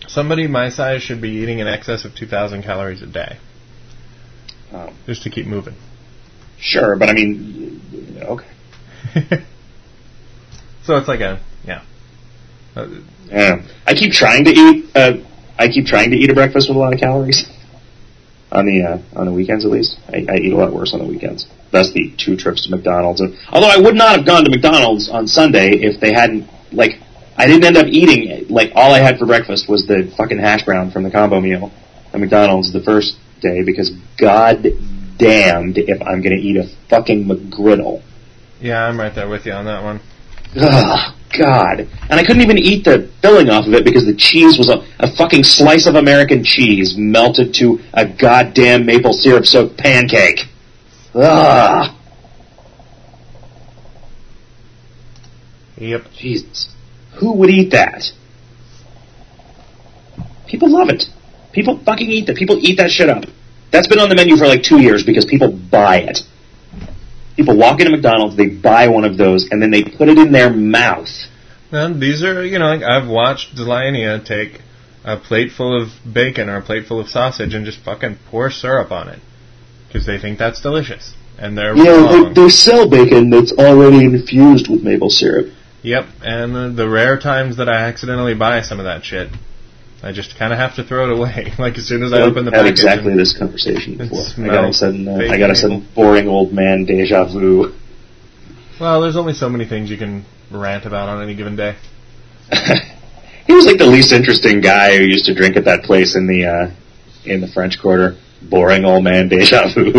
Somebody my size should be eating in excess of two thousand calories a day. Um, just to keep moving. Sure, but I mean, okay. So it's like a, yeah. Uh, yeah. I keep trying to eat, uh, I keep trying to eat a breakfast with a lot of calories. On the, uh, on the weekends at least. I, I eat a lot worse on the weekends. That's the two trips to McDonald's. And, although I would not have gone to McDonald's on Sunday if they hadn't, like, I didn't end up eating, like, all I had for breakfast was the fucking hash brown from the combo meal at McDonald's the first day, because god damned if I'm gonna eat a fucking McGriddle. Yeah, I'm right there with you on that one. Ugh, God. And I couldn't even eat the filling off of it because the cheese was a, a fucking slice of American cheese melted to a goddamn maple syrup-soaked pancake. Ugh. Yep. Jesus. Who would eat that? People love it. People fucking eat that. People eat that shit up. That's been on the menu for like two years because people buy it. People walk into McDonald's, they buy one of those, and then they put it in their mouth. And these are, you know, like I've watched Zelania take a plate full of bacon or a plate full of sausage and just fucking pour syrup on it. Because they think that's delicious. And they're yeah, wrong. They, they sell bacon that's already infused with maple syrup. Yep, and the, the rare times that I accidentally buy some of that shit, I just kind of have to throw it away. Like as soon as I open the package. package. I've had exactly this conversation before. I got a sudden, uh, I got a sudden maple. boring old man deja vu. Well, there's only so many things you can rant about on any given day. He was like the least interesting guy who used to drink at that place in the uh, in the French Quarter. Boring old man deja vu.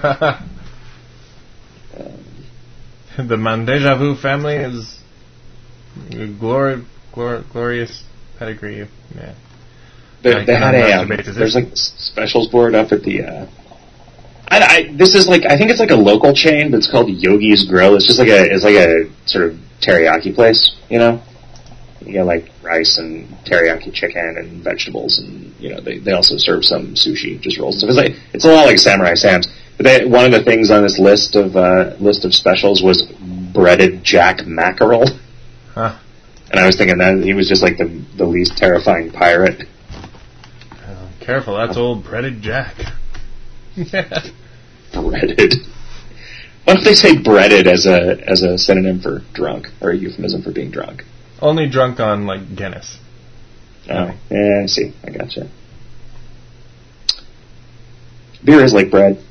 um, the Man Deja Vu family is glor- glor- glorious pedigree. Yeah. They, they had a um, there's like specials board up at the. Uh, I, I this is like I think it's like a local chain, but it's called Yogi's Grill. It's just like a it's like a sort of teriyaki place, you know. You get like rice and teriyaki chicken and vegetables, and you know they, they also serve some sushi, just rolls. It's like it's a lot like Samurai Sam's. But they, one of the things on this list of uh, list of specials was breaded Jack mackerel. Huh. And I was thinking that he was just like the the least terrifying pirate. Oh, careful, that's old breaded Jack. Breaded. Why don't they say breaded as a as a synonym for drunk or a euphemism for being drunk? Only drunk on like Guinness. Oh, yeah, I see. I gotcha. Beer is like bread.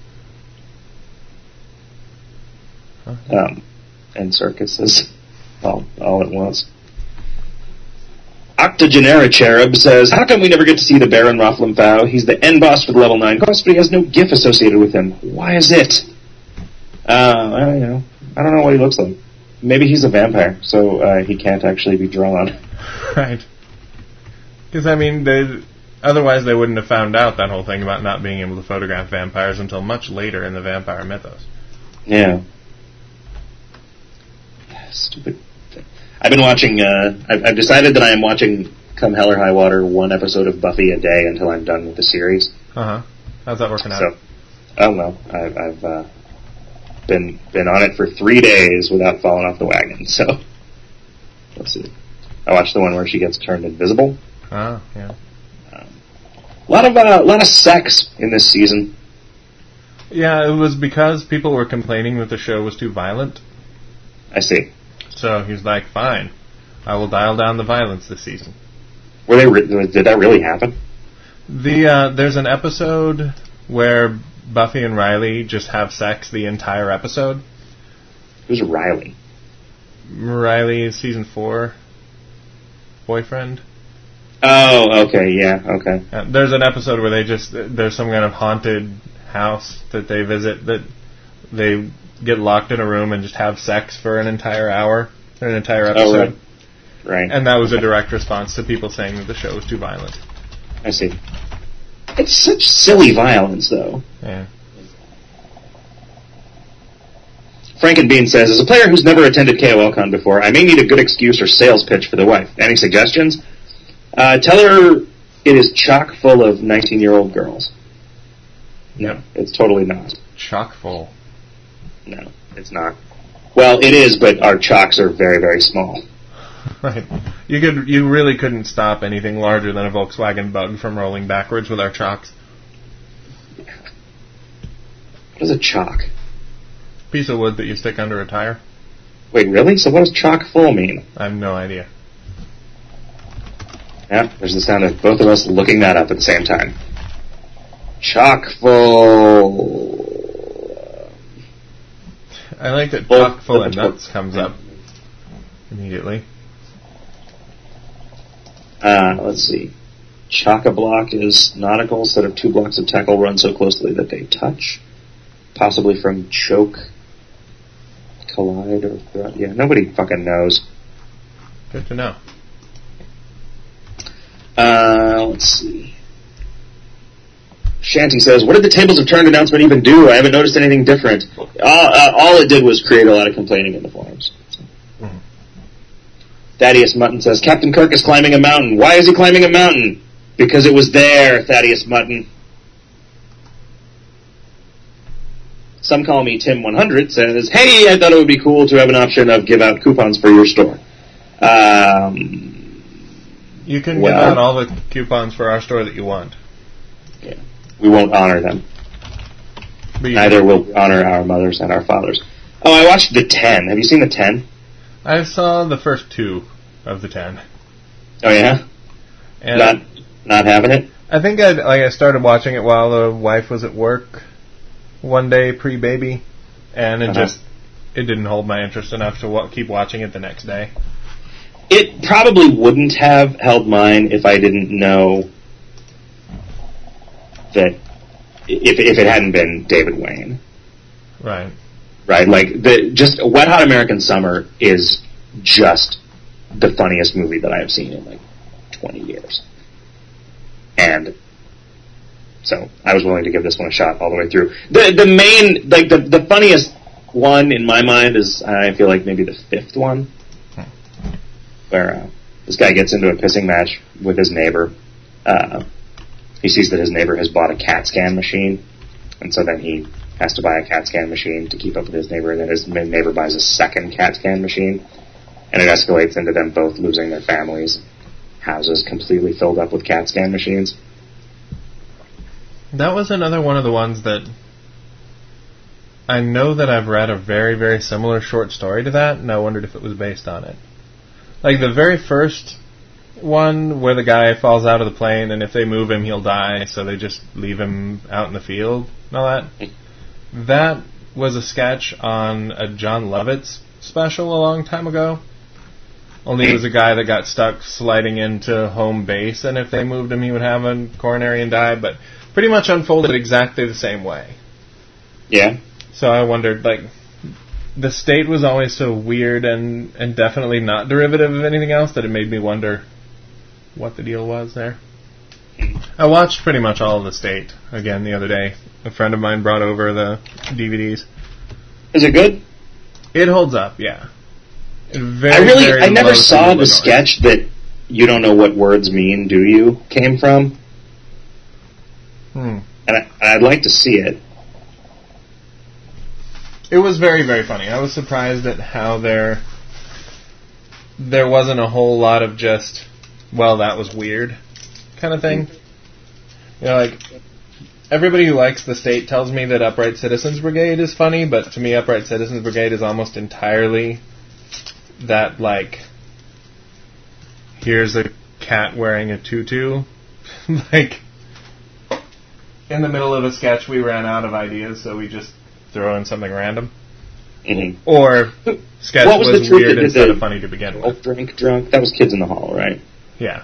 Huh? Um, and circuses all all at once. Octogenera Cherub says, how come we never get to see the Baron Rafflemfau? He's the end boss for the level nine quest, but he has no GIF associated with him. Why is it? Uh, I don't know. I don't know what he looks like. Maybe he's a vampire, so uh, he can't actually be drawn. Right. Because, I mean, they, otherwise they wouldn't have found out that whole thing about not being able to photograph vampires until much later in the vampire mythos. Yeah. Stupid. I've been watching, uh, I've, I've decided that I am watching, come hell or high water, one episode of Buffy a day until I'm done with the series. Uh-huh. How's that working out? So, oh well, I've, I've uh, been been on it for three days without falling off the wagon, so, let's see. I watched the one where she gets turned invisible. Oh, yeah. Um, a lot of, uh, a lot of sex in this season. Yeah, it was because people were complaining that the show was too violent. I see. So he's like, fine, I will dial down the violence this season. Were they? Re- did that really happen? The uh, there's an episode where Buffy and Riley just have sex the entire episode. Who's Riley? Riley is season four boyfriend. Oh, okay, yeah, okay. Uh, there's an episode where they just there's some kind of haunted house that they visit that they get locked in a room and just have sex for an entire hour, an entire episode. Oh, right. Right. And that was a direct response to people saying that the show was too violent. I see. It's such silly violence, though. Yeah. Frankenbean says, as a player who's never attended K O L Con before, I may need a good excuse or sales pitch for the wife. Any suggestions? Uh, tell her it is chock full of nineteen-year-old girls. No, it's totally not. Chock full. No, it's not. Well, it is, but our chocks are very, very small. Right. You could. You really couldn't stop anything larger than a Volkswagen Bug from rolling backwards with our chocks. What is a chock? Piece of wood that you stick under a tire. Wait, really? So what does chock full mean? I have no idea. Yeah, there's the sound of both of us looking that up at the same time. Chock full. I like that Full- chock full of nuts comes up immediately. Uh, let's see. Chock-a-block is nautical set of two blocks of tackle run so closely that they touch. Possibly from choke, collide, or... Yeah, nobody fucking knows. Good to know. Uh, let's see. Shanty says, what did the Tables have Turned announcement even do? I haven't noticed anything different. Uh, uh, all it did was create a lot of complaining in the forums. So. Mm-hmm. Thaddeus Mutton says, Captain Kirk is climbing a mountain. Why is he climbing a mountain? Because it was there, Thaddeus Mutton. Some Call Me Tim one hundred says, hey, I thought it would be cool to have an option of give out coupons for your store. Um, you can well, give out all the coupons for our store that you want. Yeah. We won't honor them. But Neither will we honor our mothers and our fathers. Oh, I watched The Ten. Have you seen The Ten? I saw the first two of the ten. Oh, yeah? And not not having it? I think I like I started watching it while the wife was at work one day pre-baby, and it uh-huh. just it didn't hold my interest enough to wa- keep watching it the next day. It probably wouldn't have held mine if I didn't know that if if it hadn't been David Wayne. Right. Right, like the just Wet Hot American Summer is just the funniest movie that I have seen in like twenty years. And so I was willing to give this one a shot all the way through. The the main like the, the funniest one in my mind is I feel like maybe the fifth one. Where uh, this guy gets into a pissing match with his neighbor. Uh, he sees that his neighbor has bought a CAT scan machine, and so then he has to buy a CAT scan machine to keep up with his neighbor, and then his neighbor buys a second CAT scan machine, and it escalates into them both losing their families, houses completely filled up with CAT scan machines. That was another one of the ones that I know that I've read a very, very similar short story to that, and I wondered if it was based on it. Like the very first one where the guy falls out of the plane, and if they move him, he'll die, so they just leave him out in the field and all that. That was a sketch on a John Lovitz special a long time ago. Only it was a guy that got stuck sliding into home base, and if they moved him, he would have a coronary and die, but pretty much unfolded exactly the same way. Yeah. So I wondered, like, the state was always so weird and, and definitely not derivative of anything else that it made me wonder what the deal was there. I watched pretty much all of The State again the other day. A friend of mine brought over the D V Ds. Is it good? It holds up, yeah. Very, I really, very I never low saw the noise. sketch that "You Don't Know What Words Mean, Do You" came from. Hmm. And I, I'd like to see it. It was very, very funny. I was surprised at how there there wasn't a whole lot of just, well, that was weird kind of thing. You know, like, everybody who likes The State tells me that Upright Citizens Brigade is funny, but to me Upright Citizens Brigade is almost entirely that, like, here's a cat wearing a tutu. Like, in the middle of a sketch we ran out of ideas, so we just throw in something random. Mm-hmm. Or sketch what was, was, the truth weird that instead the of funny to begin with. Drink drunk. That was Kids in the Hall, right? Yeah.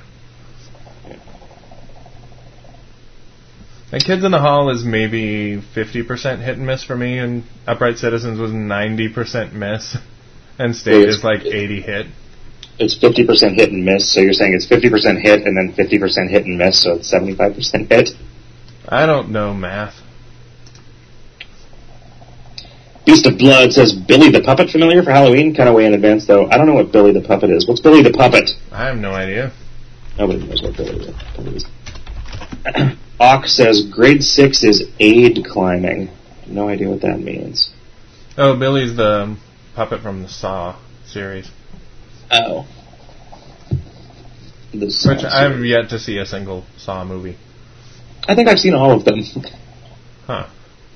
And Kids in the Hall is maybe fifty percent hit and miss for me, and Upright Citizens was ninety percent miss, and State is like eighty hit. It's fifty percent hit and miss, so you're saying it's fifty percent hit and then fifty percent hit and miss, so it's seventy-five percent hit? I don't know math. Beast of Blood says, Billy the Puppet familiar for Halloween? Kind of way in advance, though. I don't know what Billy the Puppet is. What's Billy the Puppet? I have no idea. Nobody knows what Billy the Puppet is. Ock says, grade six is aid climbing. No idea what that means. Oh, Billy's the puppet from the Saw series. Oh. The Saw Which I've yet to see a single Saw movie. I think I've seen all of them. Huh.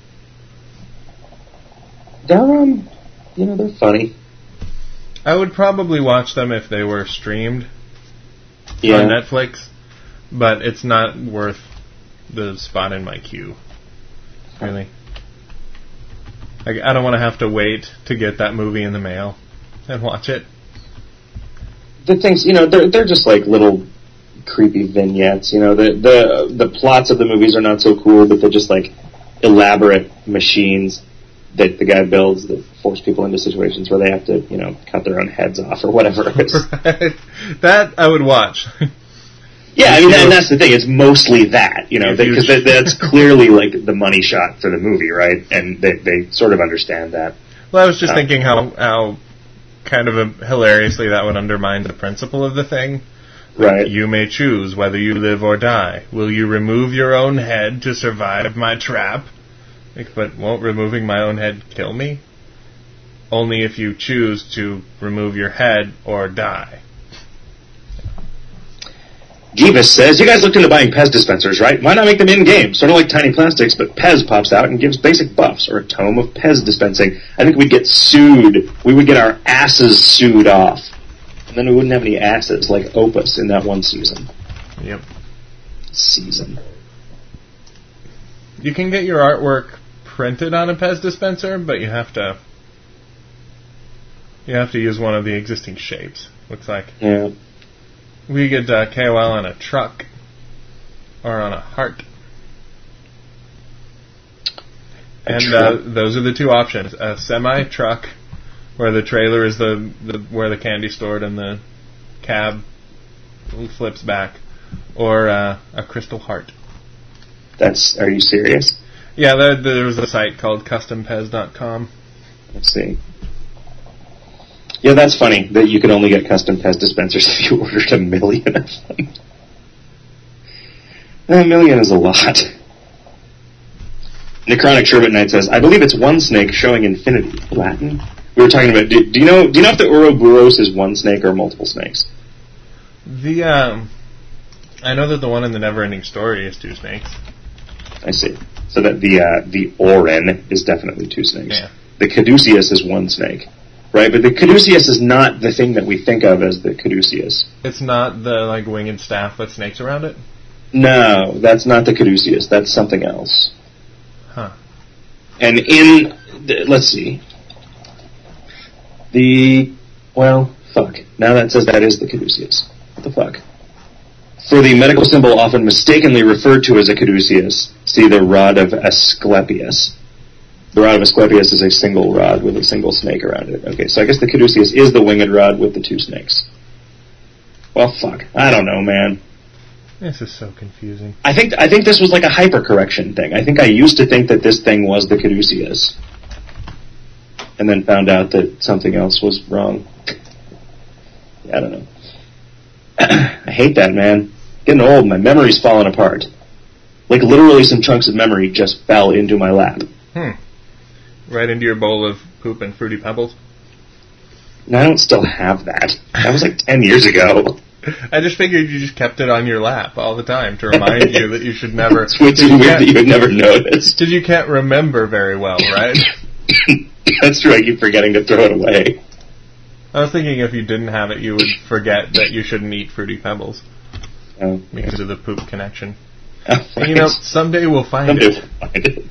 They're, um, you know, they're funny. I would probably watch them if they were streamed yeah. on Netflix, but it's not worth the spot in my queue. Really. I, I don't want to have to wait to get that movie in the mail and watch it. The things, you know, they're they're just like little creepy vignettes. You know, the the the plots of the movies are not so cool, but they're just like elaborate machines that the guy builds that force people into situations where they have to, you know, cut their own heads off or whatever. Right. That I would watch. Yeah, I mean, and that's the thing. It's mostly that, you know, because that, that's clearly like the money shot for the movie, right? And they they sort of understand that. Well, I was just um, thinking how how kind of a, hilariously that would undermine the principle of the thing. Right. You may choose whether you live or die. Will you remove your own head to survive my trap? Like, but won't removing my own head kill me? Only if you choose to remove your head or die. Jeeves says, you guys looked into buying Pez dispensers, right? Why not make them in-game? Sort of like Tiny Plastics, but Pez pops out and gives basic buffs, or a tome of Pez dispensing. I think we'd get sued. We would get our asses sued off. And then we wouldn't have any asses like Opus in that one season. Yep. Season. You can get your artwork printed on a Pez dispenser, but you have to you have to use one of the existing shapes. Looks like. Yeah. We get uh, K O L on a truck or on a heart, a and uh, those are the two options: a semi truck, where the trailer is the, the where the candy's stored and the cab flips back, or uh, a crystal heart. That's. Are you serious? Yeah, there, there was a site called custom pez dot com. Let's see. Yeah, that's funny that you can only get custom Pez dispensers if you ordered a million of them. A million is a lot. Necronic Sherbet Knight says, I believe it's one snake showing infinity. Latin? We were talking about, do, do you know do you know if the Ouroboros is one snake or multiple snakes? The, um, I know that the one in the Neverending Story is two snakes. I see. So that the, uh, the Orin is definitely two snakes. Yeah. The Caduceus is one snake. Right, but the Caduceus is not the thing that we think of as the Caduceus. It's not the, like, winged staff with snakes around it? No, that's not the Caduceus. That's something else. Huh. And in, let's see. The, well, fuck. Now that says that is the Caduceus. What the fuck? For the medical symbol often mistakenly referred to as a Caduceus, see the rod of Asclepius. The rod of Asclepius is a single rod with a single snake around it. Okay, so I guess the Caduceus is the winged rod with the two snakes. Well, fuck. I don't know, man. This is so confusing. I think I think this was like a hypercorrection thing. I think I used to think that this thing was the Caduceus. And then found out that something else was wrong. Yeah, I don't know. I hate that, man. Getting old, my memory's falling apart. Like, literally some chunks of memory just fell into my lap. Hmm. Right into your bowl of poop and Fruity Pebbles? No, I don't still have that. That was like ten years ago. I just figured you just kept it on your lap all the time to remind you that you should never... It's weird that you would never notice. Because you can't remember very well, right? That's true, I keep forgetting to throw it away. I was thinking if you didn't have it, you would forget that you shouldn't eat Fruity Pebbles. Oh, because of the poop connection. Oh, and, you know, someday we'll find someday it. We'll find it.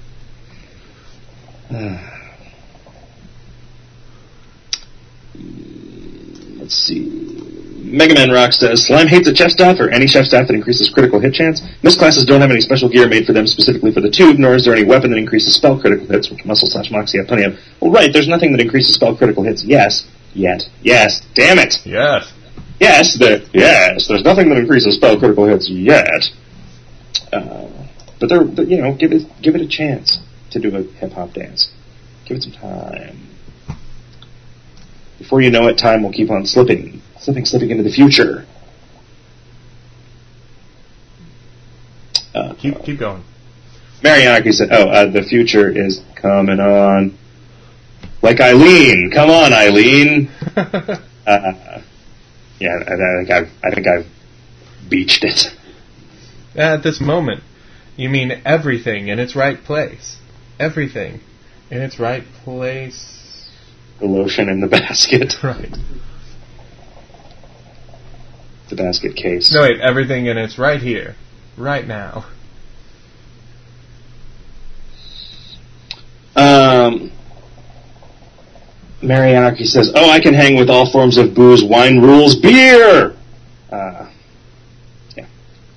Let's see. Mega Man Rock says, Slime hates a chef staff or any chef staff that increases critical hit chance. Miss classes don't have any special gear made for them specifically for the tube, nor is there any weapon that increases spell critical hits, which Muscle slash Moxie have plenty of. Well, right, there's nothing that increases spell critical hits. Yes. Yet. Yes. Damn it. Yes. Yes, there, yes, there's nothing that increases spell critical hits yet. Uh, but there, but, you know, give it, give it a chance to do a hip hop dance. Give it some time. Before you know it, time will keep on slipping, slipping, slipping into the future. Uh, keep, keep going. Marianaki said, "Oh, uh, the future is coming on." Like Eileen, come on, Eileen. uh, yeah, I, I think I've, I think I've beached it. At this moment, you mean everything in its right place. Everything in its right place. The lotion in the basket. Right. The basket case. No, wait, everything in its right here. Right now. Um, Mary Anarchy says, oh, I can hang with all forms of booze. Wine rules beer! Uh, yeah.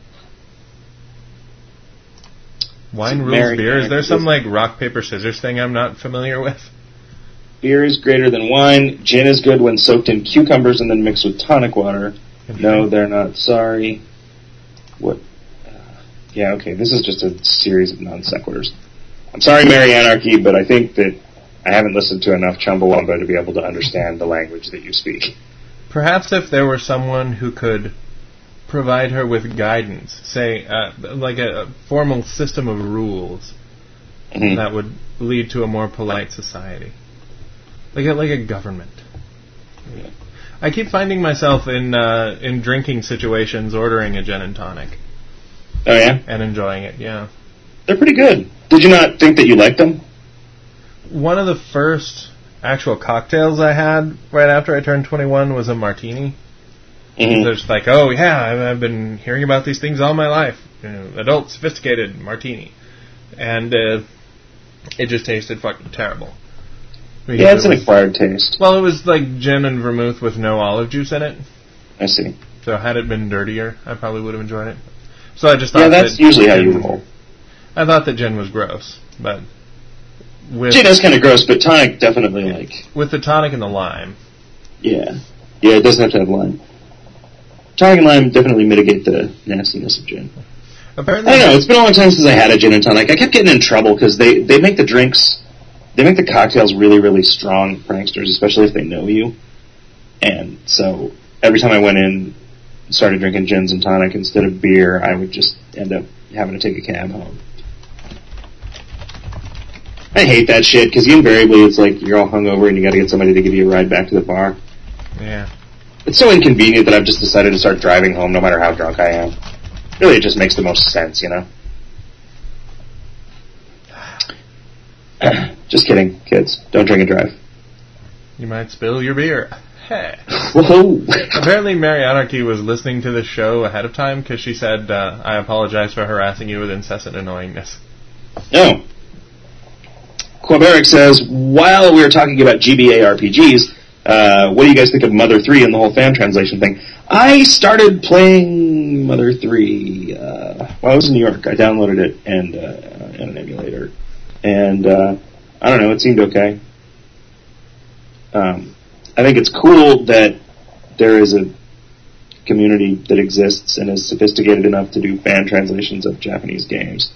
Wine So rules Mary beer? Is there Anarchy some, says, like, rock, paper, scissors thing I'm not familiar with? beer is greater than wine. Gin is good when soaked in cucumbers and then mixed with tonic water. No, they're not. Sorry. What? Uh, yeah, okay. This is just a series of non sequiturs. I'm sorry, Mary Anarchy, but I think that I haven't listened to enough Chumbawamba to be able to understand the language that you speak. Perhaps if there were someone who could provide her with guidance, say, uh, like a, a formal system of rules Mm-hmm. that would lead to a more polite society. Like a, like a government. I keep finding myself in uh, in drinking situations ordering a gin and tonic. Oh, yeah? And enjoying it, yeah. They're pretty good. Did you not think that you liked them? One of the first actual cocktails I had right after I turned twenty-one was a martini. Mm-hmm. They're just like, oh, yeah, I've, I've been hearing about these things all my life. You know, adult, sophisticated martini. And uh, it just tasted fucking terrible. Because Yeah, it's it an was, acquired taste. well, it was like gin and vermouth with no olive juice in it. I see. So had it been dirtier, I probably would have enjoyed it. So I just thought Yeah, that's that usually how gin, you roll. I thought that gin was gross, but with Gin is kind of gross, but tonic definitely, like... with the tonic and the lime, Yeah. Yeah, it doesn't have to have lime. Tonic and lime definitely mitigate the nastiness of gin. apparently I don't know, it's been a long time since I had a gin and tonic. I kept getting in trouble because they, they make the drinks, they make the cocktails really, really strong, pranksters, especially if they know you. And so every time I went in and started drinking gins and tonic instead of beer, I would just end up having to take a cab home. I hate that shit because invariably it's like you're all hungover and you got to get somebody to give you a ride back to the bar. yeah. It's so inconvenient that I've just decided to start driving home no matter how drunk I am. Really, it just makes the most sense, you know? Just kidding, kids. Don't drink and drive. You might spill your beer. Hey. Whoa! Apparently Mary Anarchy was listening to the show ahead of time because she said, uh, I apologize for harassing you with incessant annoyingness. No. Quaberic says, while we were talking about G B A R P Gs, uh, what do you guys think of Mother three and the whole fan translation thing? I started playing Mother three, uh, while I was in New York. I downloaded it and, uh, in an emulator. And, uh, I don't know, it seemed okay. Um, I think it's cool that there is a community that exists and is sophisticated enough to do fan translations of Japanese games.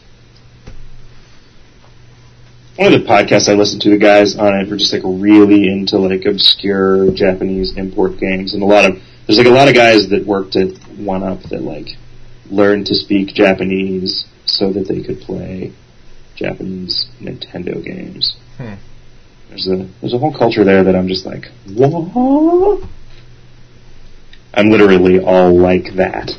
One of the podcasts I listened to, the guys on it were just like really into like obscure Japanese import games, and a lot of there's like a lot of guys that worked at one up that like learned to speak Japanese so that they could play Japanese Nintendo games. Hmm. There's a there's a whole culture there that I'm just like, what? I'm literally all like that.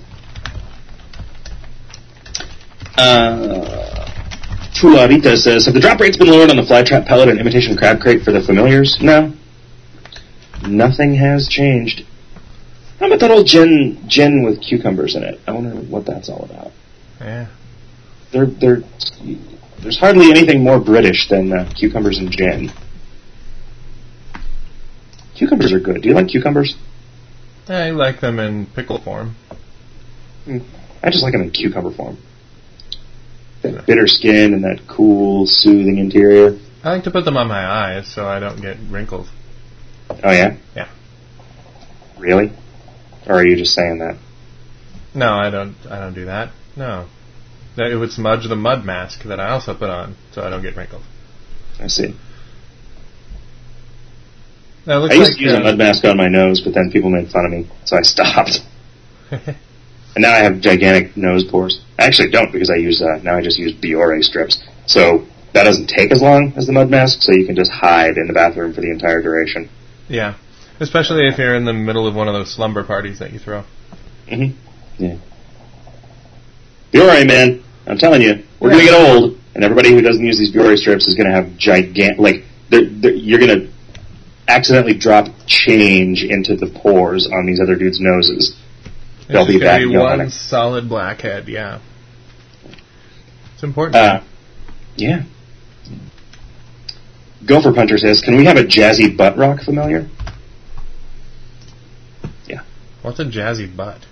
Uh. Fularita says, have the drop rates been lowered on the Flytrap pellet and imitation crab crate for the familiars? No. Nothing has changed. How about that old gin gin with cucumbers in it? I wonder what that's all about. Yeah. They're, they're, there's hardly anything more British than uh, cucumbers and gin. Cucumbers are good. Do you like cucumbers? I like them in pickle form. I just like them in cucumber form. That bitter skin and that cool, soothing interior. I like to put them on my eyes so I don't get wrinkles. Oh, yeah? Yeah. Really? Or are you just saying that? No, I don't I don't do that. No. That it would smudge the mud mask that I also put on so I don't get wrinkles. I see. That looks I used like, to use uh, a mud mask on my nose, but then people made fun of me, so I stopped. And now I have gigantic nose pores. I actually don't because I use, uh, now I just use Biore strips. So that doesn't take as long as the mud mask, so you can just hide in the bathroom for the entire duration. Yeah. Especially if you're in the middle of one of those slumber parties that you throw. Mm-hmm. Yeah. Biore, man, I'm telling you, we're yeah. going to get old, and everybody who doesn't use these Biore strips is going to have gigantic, like, they're, they're, you're going to accidentally drop change into the pores on these other dudes' noses. It's They'll be back. Be one solid blackhead, yeah. It's important. Uh, yeah. Gopher Puncher says, can we have a jazzy butt rock familiar? Yeah. What's a jazzy butt?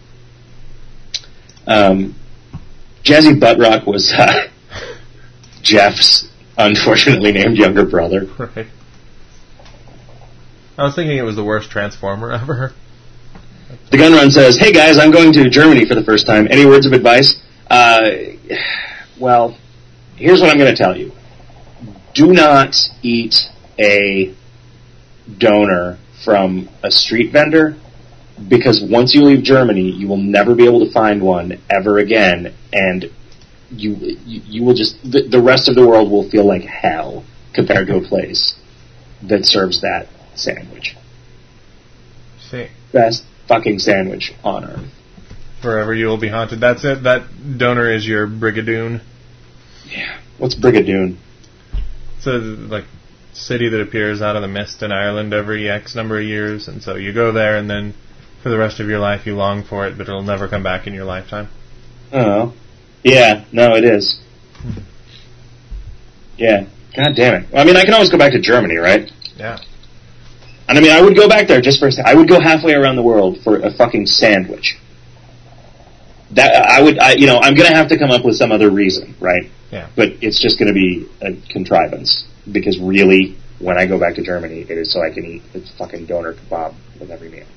Um, jazzy butt rock was uh, Jeff's unfortunately named younger brother. Right. I was thinking it was the worst Transformer ever. The Gun Run says, hey guys, I'm going to Germany for the first time. Any words of advice? Uh, well, here's what I'm going to tell you. Do not eat a donor from a street vendor, because once you leave Germany, you will never be able to find one ever again, and you you, you will just, the, the rest of the world will feel like hell compared to a place that serves that sandwich. See. Best fucking sandwich on earth. Forever you will be haunted. That's it. That donor is your Brigadoon. Yeah. What's Brigadoon? It's a like city that appears out of the mist in Ireland every X number of years, and so you go there, and then for the rest of your life you long for it, but it'll never come back in your lifetime. Oh. Yeah. No, it is. Hmm. Yeah. God damn it. Well, I mean, I can always go back to Germany, right? Yeah. And I mean, I would go back there just for a second. I would go halfway around the world for a fucking sandwich. That I would, I, you know, I'm going to have to come up with some other reason, right? Yeah. But it's just going to be a contrivance, because really, when I go back to Germany, it is so I can eat a fucking doner kebab with every meal.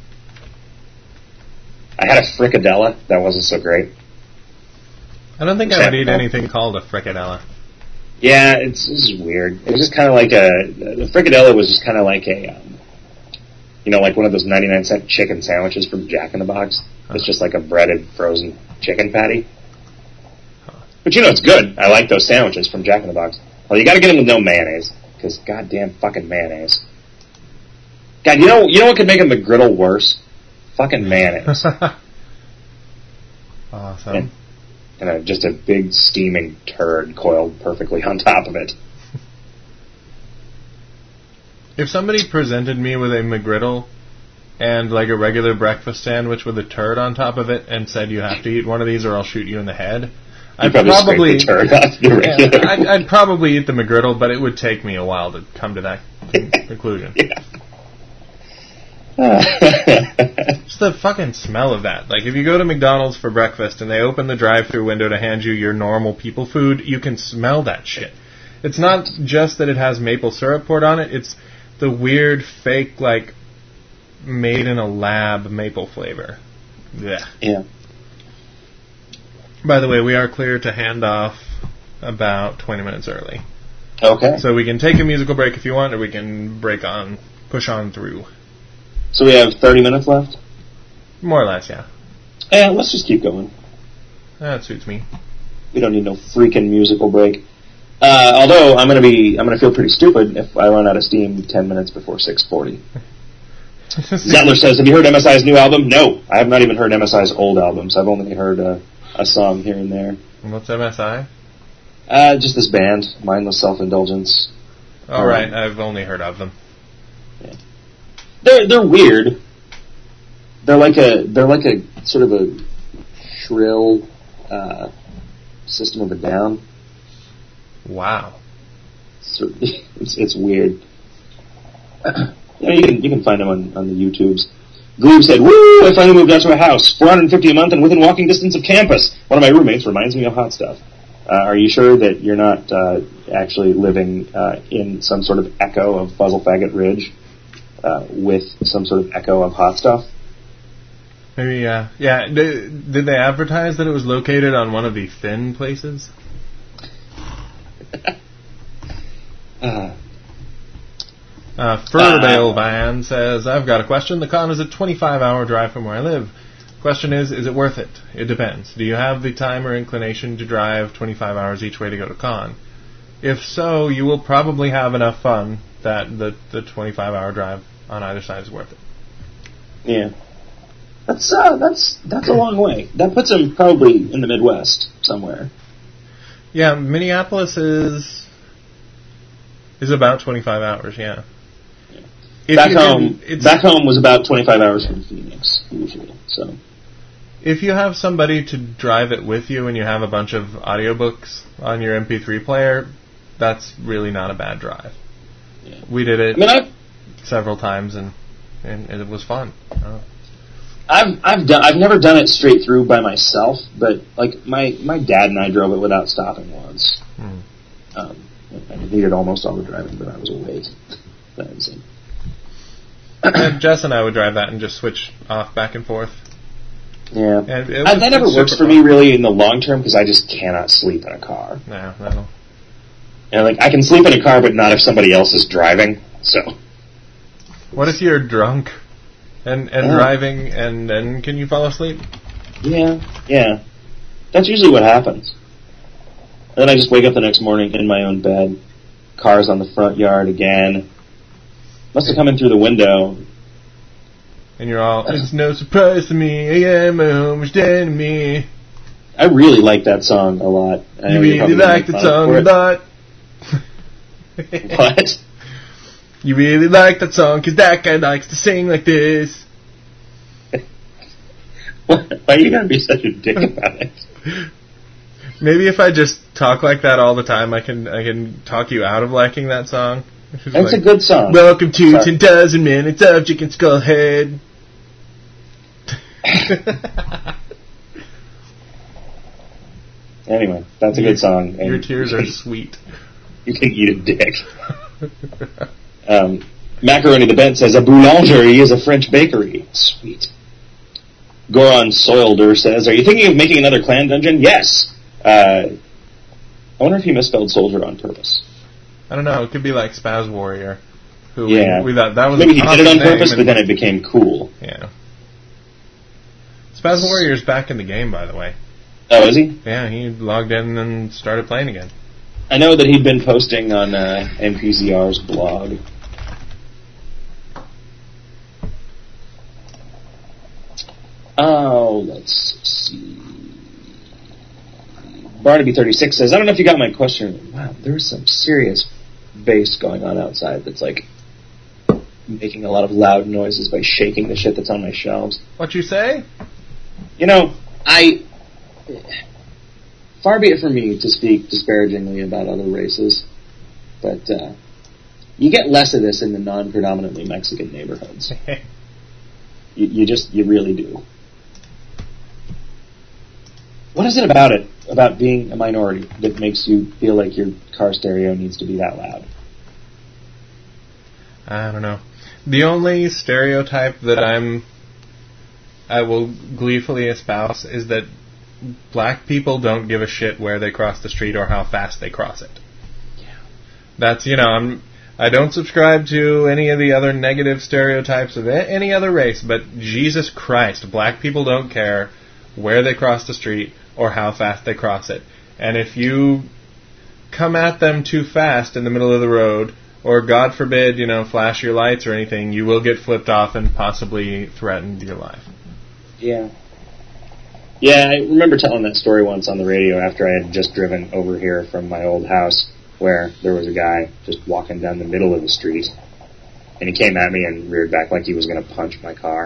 I had a fricadella. That wasn't so great. I don't think I would eat anything called a fricadella. Yeah, it's, it's weird. It was just kind of like a... The fricadella was just kind of like a... Um, you know, like one of those ninety-nine cent chicken sandwiches from Jack in the Box. Huh. It's just like a breaded, frozen chicken patty. Huh. But you know, it's good. I like those sandwiches from Jack in the Box. Well, you gotta get them with no mayonnaise, because goddamn fucking mayonnaise. God, you know, you know what could make a McGriddle worse? Fucking mayonnaise. Awesome. And, and a, just a big steaming turd coiled perfectly on top of it. If somebody presented me with a McGriddle and like a regular breakfast sandwich with a turd on top of it and said you have to eat one of these or I'll shoot you in the head, I'd probably, probably the turd off the regular. Yeah, I'd, I'd probably eat the McGriddle, but it would take me a while to come to that conclusion. Yeah. Just the fucking smell of that. Like, if you go to McDonald's for breakfast and they open the drive-thru window to hand you your normal people food, you can smell that shit. It's not just that it has maple syrup poured on it, it's the weird, fake, like, made in a lab maple flavor. Yeah. Yeah. By the way, we are clear to hand off about twenty minutes early. Okay. So we can take a musical break if you want, or we can break on, push on through. So we have thirty minutes left? More or less, yeah. Yeah, let's just keep going. That suits me. We don't need no freaking musical break. Uh, although I'm gonna be, I'm gonna feel pretty stupid if I run out of steam ten minutes before six forty. Zettler says, "Have you heard M S I's new album?" No, I have not even heard M S I's old albums. I've only heard uh, a song here and there. And what's M S I? Uh, just this band, Mindless Self-Indulgence. Oh, um, right. I've only heard of them. Yeah. They're they're weird. They're like a they're like a sort of a shrill uh, System of a Down. Wow. It's, it's weird. You know, you can you can find them on, on the YouTubes. Gloob said, "Woo! I finally moved out to a house, four hundred fifty a month, and within walking distance of campus. One of my roommates reminds me of Hot Stuff." Uh, are you sure that you're not uh, actually living uh, in some sort of echo of Fuzzle Faggot Ridge uh, with some sort of echo of Hot Stuff? Maybe, uh, yeah. Did, did they advertise that it was located on one of the thin places? uh, uh, Furdale uh, Van says, "I've got a question. The con is a twenty-five hour drive from where I live. Question is, is it worth it? It depends. Do you have the time or inclination to drive twenty-five hours each way to go to con? If so, you will probably have enough fun that the, the twenty-five hour drive on either side is worth it." Yeah. That's uh, that's that's a long way. That puts him probably in the Midwest somewhere. Yeah, Minneapolis is is about twenty-five hours. Yeah. yeah. Back home, can, back home was about twenty-five hours from Phoenix usually. So. If you have somebody to drive it with you and you have a bunch of audiobooks on your M P three player, that's really not a bad drive. Yeah. We did it I mean, I've, several times and, and it was fun. Oh. I've I've done I've never done it straight through by myself, but like my, my dad and I drove it without stopping once. Hmm. Um, I needed almost all the driving, but I was awake. That was it. And Jess and I would drive that and just switch off back and forth. Yeah, and it was, that never works for fun. me really in the long term because I just cannot sleep in a car. No, no. And like I can sleep in a car, but not if somebody else is driving. So, what if you're drunk and and oh. driving and and can you fall asleep? Yeah, yeah. That's usually what happens. And then I just wake up the next morning in my own bed. Cars on the front yard again. Must have come in through the window. And you're all, it's no surprise to me, I am my home's enemy. I really like that song a lot. I you really like that song a lot. What? You really like that song because that guy likes to sing like this. Why are you going to be such a dick about it? Maybe if I just talk like that all the time, I can I can talk you out of liking that song. It's like, a good song. Welcome to Sorry. ten thousand minutes of Chicken Skull Head. Anyway, that's a good song. And your tears are sweet. You can eat a dick. um, Macaroni the Bent says, a boulangerie is a French bakery. Sweet. Goron Soilder says, are you thinking of making another clan dungeon? Yes. Uh, I wonder if he misspelled soldier on purpose. I don't know. It could be like Spaz Warrior. Who yeah. We, we thought that was Maybe he did it on purpose, but then it became cool. Yeah. Spaz Warrior's back in the game, by the way. Oh, is he? Yeah, he logged in and started playing again. I know that he'd been posting on uh, N P C R's blog. Oh, let's see. Barnaby thirty-six says, I don't know if you got my question. Wow, there's some serious bass going on outside that's like making a lot of loud noises by shaking the shit that's on my shelves. What you say? You know, I... Far be it from me to speak disparagingly about other races, but uh, you get less of this in the non-predominantly Mexican neighborhoods. you, you just, you really do. What is it about it, about being a minority, that makes you feel like your car stereo needs to be that loud? I don't know. The only stereotype that I'm, I will gleefully espouse is that black people don't give a shit where they cross the street or how fast they cross it. Yeah. That's, you know, I'm, I don't subscribe to any of the other negative stereotypes of any other race, but Jesus Christ, black people don't care where they cross the street or how fast they cross it. And if you come at them too fast in the middle of the road, or God forbid, you know, flash your lights or anything, you will get flipped off and possibly threatened your life. Yeah. Yeah, I remember telling that story once on the radio after I had just driven over here from my old house, where there was a guy just walking down the middle of the street, and he came at me and reared back like he was going to punch my car.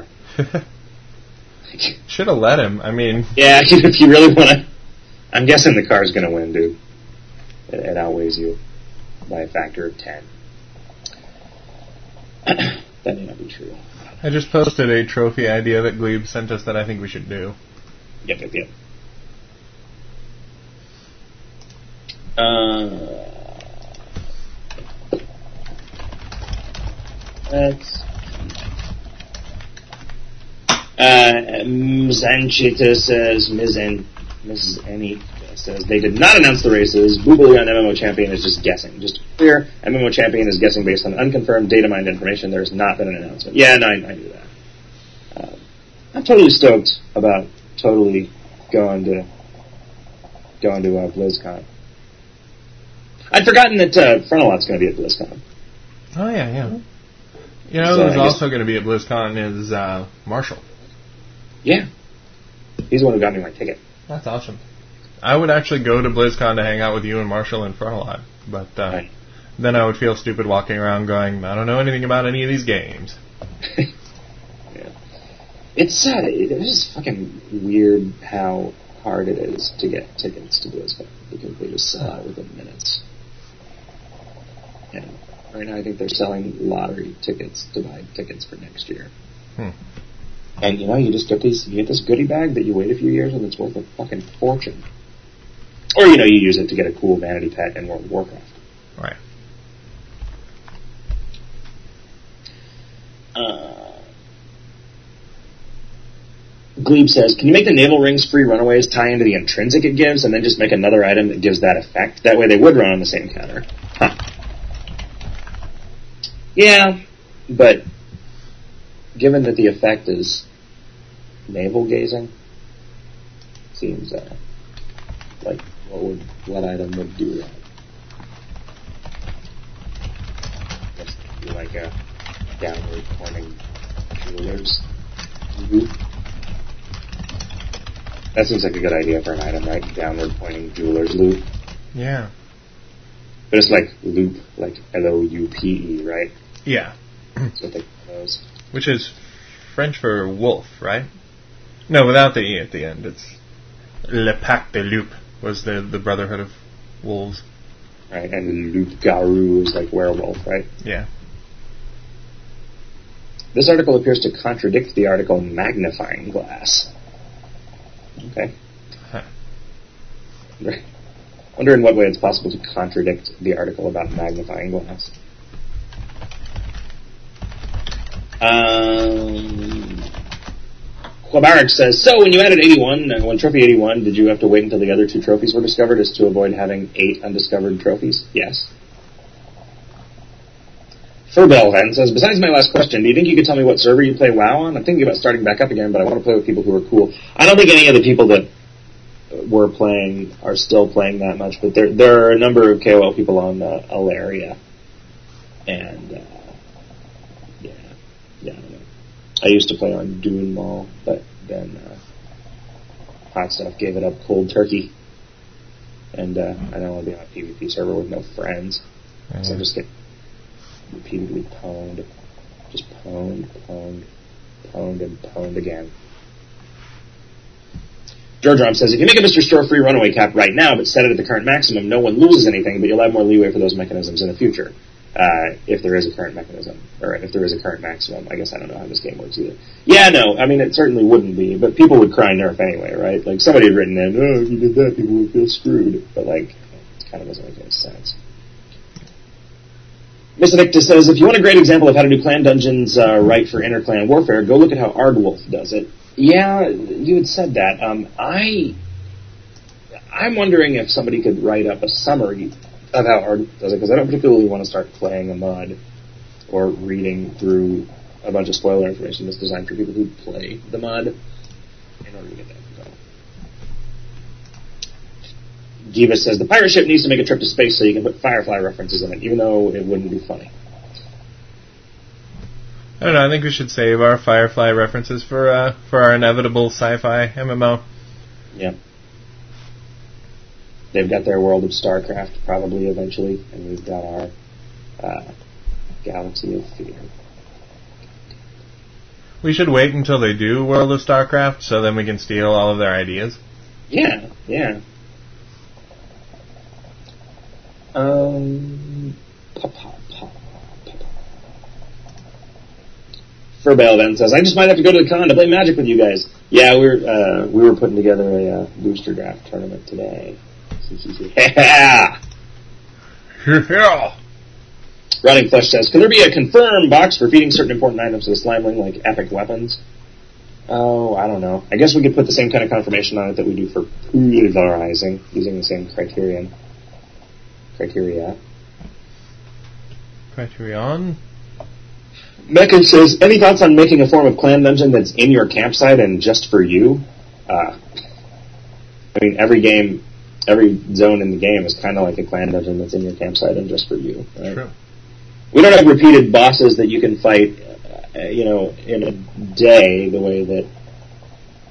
Should have let him. I mean... Yeah, if you really want to... I'm guessing the car's going to win, dude. It, it outweighs you by a factor of ten. That may not be true. I just posted a trophy idea that Glebe sent us that I think we should do. Yep, yep, yep. Uh, let's... Uh, Mzanchita says, Mizan, Missus Annie says, they did not announce the races. Boobly on M M O Champion is just guessing. Just to be clear, M M O Champion is guessing based on unconfirmed data mined information. There has not been an announcement. Yeah, no, I, I knew that. Uh, I'm totally stoked about totally going to going to uh, BlizzCon. I'd forgotten that uh, Frontalot's going to be at BlizzCon. Oh, yeah, yeah. You know, so who's also going to be at BlizzCon is uh, Marshall. Yeah. He's the one who got me my ticket. That's awesome. I would actually go to BlizzCon to hang out with you and Marshall and Frontalot, but uh, right. then I would feel stupid walking around going, I don't know anything about any of these games. Yeah. It's uh, it's just fucking weird how hard it is to get tickets to BlizzCon because they just sell out within minutes. And right now I think they're selling lottery tickets to buy tickets for next year. Hmm. And you know, you just get these, you get this goodie bag that you wait a few years and it's worth a fucking fortune. Or, you know, you use it to get a cool vanity pet in World of Warcraft. Right. Uh, Glebe says, can you make the Naval Rings free runaways tie into the intrinsic it gives and then just make another item that gives that effect? That way they would run on the same counter. Huh. Yeah, but given that the effect is navel gazing, seems uh, like what would what item would do that? I guess it'd be like a downward pointing jewelers. Mm-hmm. That seems like a good idea for an item, right? Downward pointing jewelers loop. Yeah. But it's like loop, like L O U P E, right? Yeah. That's what they call those. Which is French for wolf, right? No, without the E at the end. It's Le Pack de Loup was the, the Brotherhood of Wolves. Right, and loup-garou is like werewolf, right? Yeah. This article appears to contradict the article magnifying glass. Okay. Huh. Wonder in what way it's possible to contradict the article about magnifying glass. Um, Quabarik says, so when you added eighty-one, uh, when Trophy eighty-one, did you have to wait until the other two trophies were discovered as to avoid having eight undiscovered trophies? Yes. Furbell then says, besides my last question, do you think you could tell me what server you play WoW on? I'm thinking about starting back up again, but I want to play with people who are cool. I don't think any of the people that were playing are still playing that much, but there there are a number of K O L people on uh, Alaria. And, uh, yeah, yeah, I don't know. I used to play on Dune Mall, but then uh, Hot Stuff gave it up cold turkey. And uh, I don't want to be on a PvP server with no friends. Mm-hmm. So I just get repeatedly pwned. Just pwned, pwned, pwned, and pwned again. George Rom says, if you make a Mister Store free runaway cap right now, but set it at the current maximum, no one loses anything, but you'll have more leeway for those mechanisms in the future. Uh, if there is a current mechanism, or if there is a current maximum. I guess I don't know how this game works either. Yeah, no, I mean, it certainly wouldn't be, but people would cry nerf anyway, right? Like, somebody had written in, oh, if you did that, people would feel screwed. But, like, it kind of doesn't make any sense. Mister Victor says, if you want a great example of how to do clan dungeons uh, right for inter-clan warfare, go look at how Ardwolf does it. Yeah, you had said that. Um, I, I'm wondering if somebody could write up a summary of how Ardwolf does it, because I don't particularly want to start playing a M U D or reading through a bunch of spoiler information that's designed for people who play the M U D in order to get that going. Giva says, the pirate ship needs to make a trip to space so you can put Firefly references in it, even though it wouldn't be funny. I don't know, I think we should save our Firefly references for uh, for our inevitable sci-fi M M O. Yeah. They've got their World of StarCraft probably eventually, and we've got our uh, Galaxy of Fear. We should wait until they do World of StarCraft so then we can steal all of their ideas. Yeah, yeah. Um, pa, pa, pa, pa, pa. Furbell then says, I just might have to go to the con to play Magic with you guys. Yeah, we're uh, we were putting together a uh, booster draft tournament today. Yeah! Yeah! Rotting Flesh says, can there be a confirmed box for feeding certain important items to the Slimeling, like epic weapons? Oh, I don't know. I guess we could put the same kind of confirmation on it that we do for pulverizing, using the same criterion. Criteria. Criterion? Mecca says, any thoughts on making a form of clan dungeon that's in your campsite and just for you? Uh, I mean, every game, every zone in the game is kind of like a clan dungeon that's in your campsite and just for you, right? True. We don't have repeated bosses that you can fight, uh, you know, in a day the way that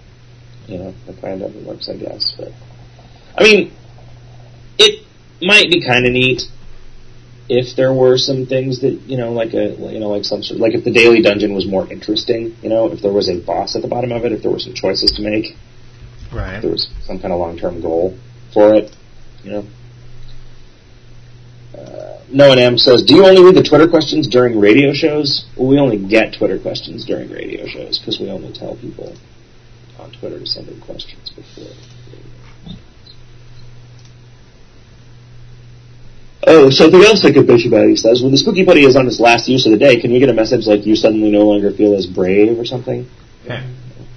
you know, that kind of works, I guess. But I mean, it might be kind of neat if there were some things that, you know, like a, you know, like some sort of, like if the daily dungeon was more interesting, you know, if there was a boss at the bottom of it, if there were some choices to make, right? If there was some kind of long-term goal for it, you know. Uh, Noah M says, do you only read the Twitter questions during radio shows? Well, we only get Twitter questions during radio shows because we only tell people on Twitter to send in questions before. Oh, something else I could bitch about, he says. When the Spooky Buddy is on its last use of the day, can we get a message like, you suddenly no longer feel as brave or something? Yeah.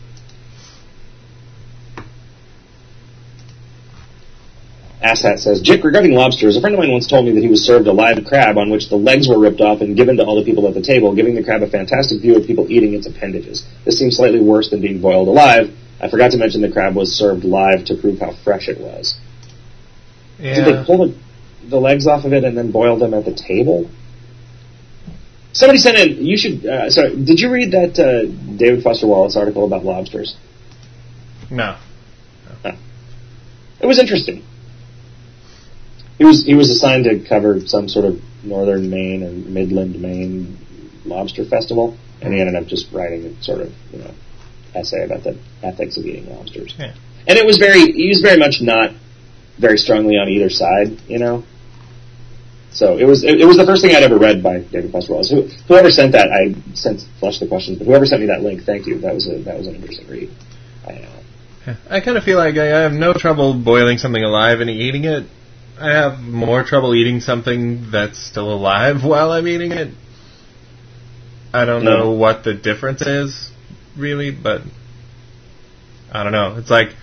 Asshat says, Jick, regarding lobsters, a friend of mine once told me that he was served a live crab on which the legs were ripped off and given to all the people at the table, giving the crab a fantastic view of people eating its appendages. This seems slightly worse than being boiled alive. I forgot to mention the crab was served live to prove how fresh it was. Yeah. Did they pull the, the legs off of it and then boil them at the table? Somebody sent in, you should, uh, sorry, did you read that uh, David Foster Wallace article about lobsters? No. no. It was interesting. He was he was assigned to cover some sort of northern Maine or Midland Maine lobster festival, and he ended up just writing a sort of, you know, essay about the ethics of eating lobsters. Yeah. And it was very he was very much not very strongly on either side, you know. So it was it, it was the first thing I'd ever read by David Foster Wallace. Who, whoever sent that, I sent flushed the questions, but whoever sent me that link, thank you. That was a that was an interesting read. I know. I kind of feel like I have no trouble boiling something alive and eating it. I have more trouble eating something that's still alive while I'm eating it. I don't no. know what the difference is, really, but I don't know. It's like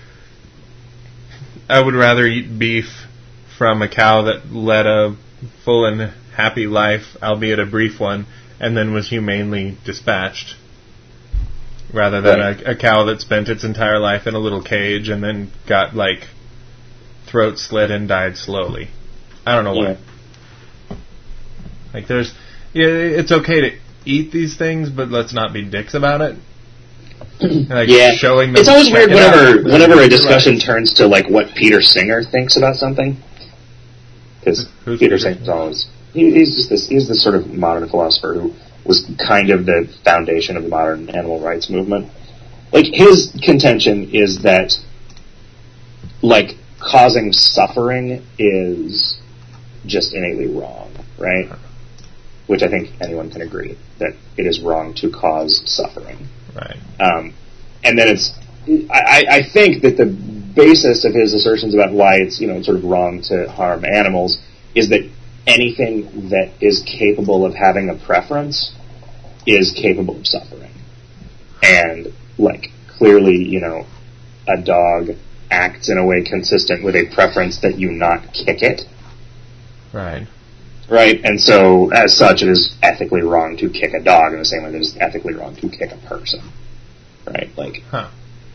I would rather eat beef from a cow that led a full and happy life, albeit a brief one, and then was humanely dispatched, rather than right. a, a cow that spent its entire life in a little cage and then got, like, throat slit and died slowly. I don't know yeah. why. Like, there's... Yeah, it's okay to eat these things, but let's not be dicks about it. Like, yeah. showing them... It's always weird it whenever out. whenever a discussion right. turns to, like, what Peter Singer thinks about something. Because Peter, Peter Singer's always... He, he's just this... He's this sort of modern philosopher who was kind of the foundation of the modern animal rights movement. Like, his contention is that, like, causing suffering is just innately wrong, right? Which I think anyone can agree, that it is wrong to cause suffering. Right. Um, and then it's... I, I think that the basis of his assertions about why it's, you know, sort of wrong to harm animals is that anything that is capable of having a preference is capable of suffering. And, like, clearly, you know, a dog acts in a way consistent with a preference that you not kick it. Right. Right? And so, as such, it is ethically wrong to kick a dog in the same way that it's ethically wrong to kick a person. Right? Like... Huh.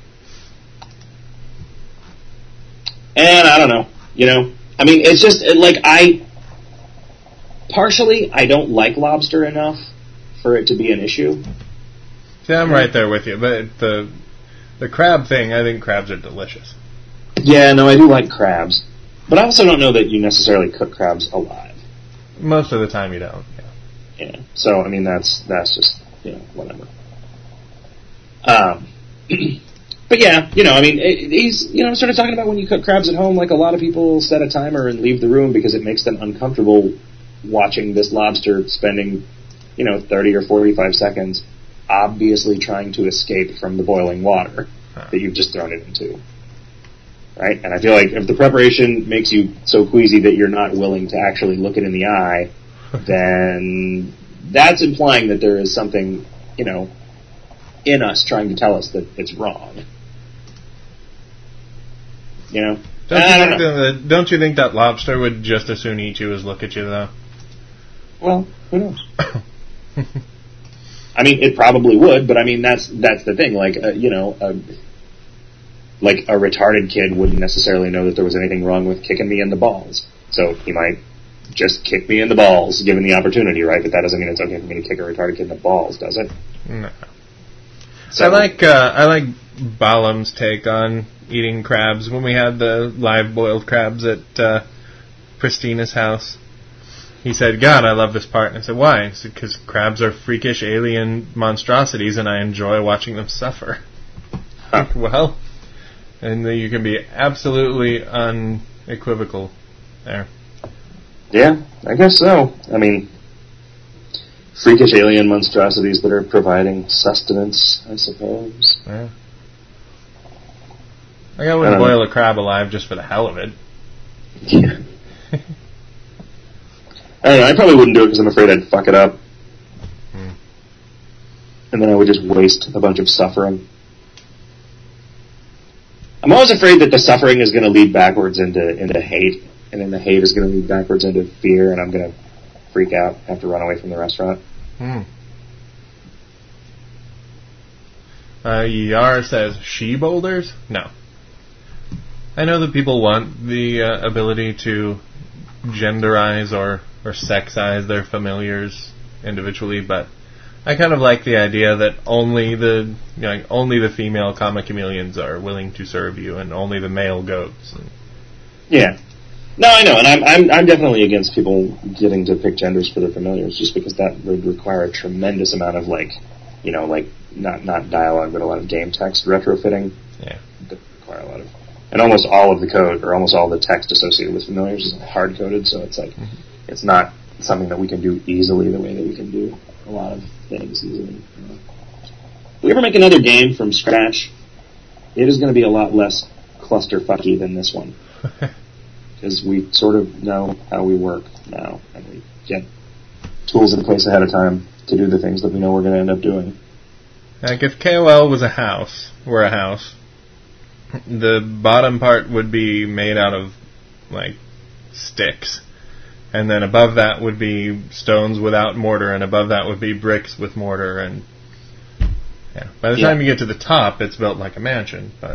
And I don't know. You know? I mean, it's just, like, I... Partially, I don't like lobster enough for it to be an issue. See, I'm right there with you, but the the crab thing, I think crabs are delicious. Yeah, no, I do like crabs. But I also don't know that you necessarily cook crabs alive. Most of the time you don't, yeah. Yeah, so, I mean, that's that's just, you know, whatever. Um, but yeah, you know, I mean, it, he's, you know, sort of talking about when you cook crabs at home, like a lot of people set a timer and leave the room because it makes them uncomfortable watching this lobster spending, you know, thirty or forty-five seconds obviously trying to escape from the boiling water huh. that you've just thrown it into. Right? And I feel like if the preparation makes you so queasy that you're not willing to actually look it in the eye, then that's implying that there is something, you know, in us trying to tell us that it's wrong. You know? Don't you, I don't think know. The, don't you think that lobster would just as soon eat you as look at you, though? Well, who knows? I mean, it probably would, but I mean, that's that's the thing. Like, uh, you know, uh, like a retarded kid wouldn't necessarily know that there was anything wrong with kicking me in the balls. So he might just kick me in the balls, given the opportunity, right? But that doesn't mean it's okay for me to kick a retarded kid in the balls, does it? No. So I like uh, I like Balaam's take on eating crabs when we had the live boiled crabs at uh, Christina's house. He said, God, I love this part. And I said, why? He said, because crabs are freakish alien monstrosities and I enjoy watching them suffer. Huh. Well, and you can be absolutely unequivocal there. Yeah, I guess so. I mean, freakish alien monstrosities that are providing sustenance, I suppose. Yeah. Like I wouldn't boil a crab alive just for the hell of it. Yeah. I don't know, I probably wouldn't do it because I'm afraid I'd fuck it up. Hmm. And then I would just waste a bunch of suffering. I'm always afraid that the suffering is going to lead backwards into into hate, and then the hate is going to lead backwards into fear, and I'm going to freak out, have to run away from the restaurant. Hmm. Uh, Yar says, she boulders? No. I know that people want the uh, ability to genderize or, or sexize their familiars individually, but I kind of like the idea that only the you know, only the female comic chameleons are willing to serve you, and only the male goats. And yeah. No, I know, and I'm I'm I'm definitely against people getting to pick genders for their familiars, just because that would require a tremendous amount of like, you know, like not not dialogue, but a lot of game text retrofitting. Yeah. That require a lot of, and almost all of the code or almost all the text associated with familiars is hard coded, so it's like mm-hmm. it's not something that we can do easily the way that we can do a lot of things easily. You know. If we ever make another game from scratch, it is going to be a lot less clusterfucky than this one. Because we sort of know how we work now, and we get tools in place ahead of time to do the things that we know we're going to end up doing. Like if K O L was a house, were a house, the bottom part would be made out of, like, sticks. And then above that would be stones without mortar, and above that would be bricks with mortar, and yeah. By the yeah. time you get to the top, it's built like a mansion, but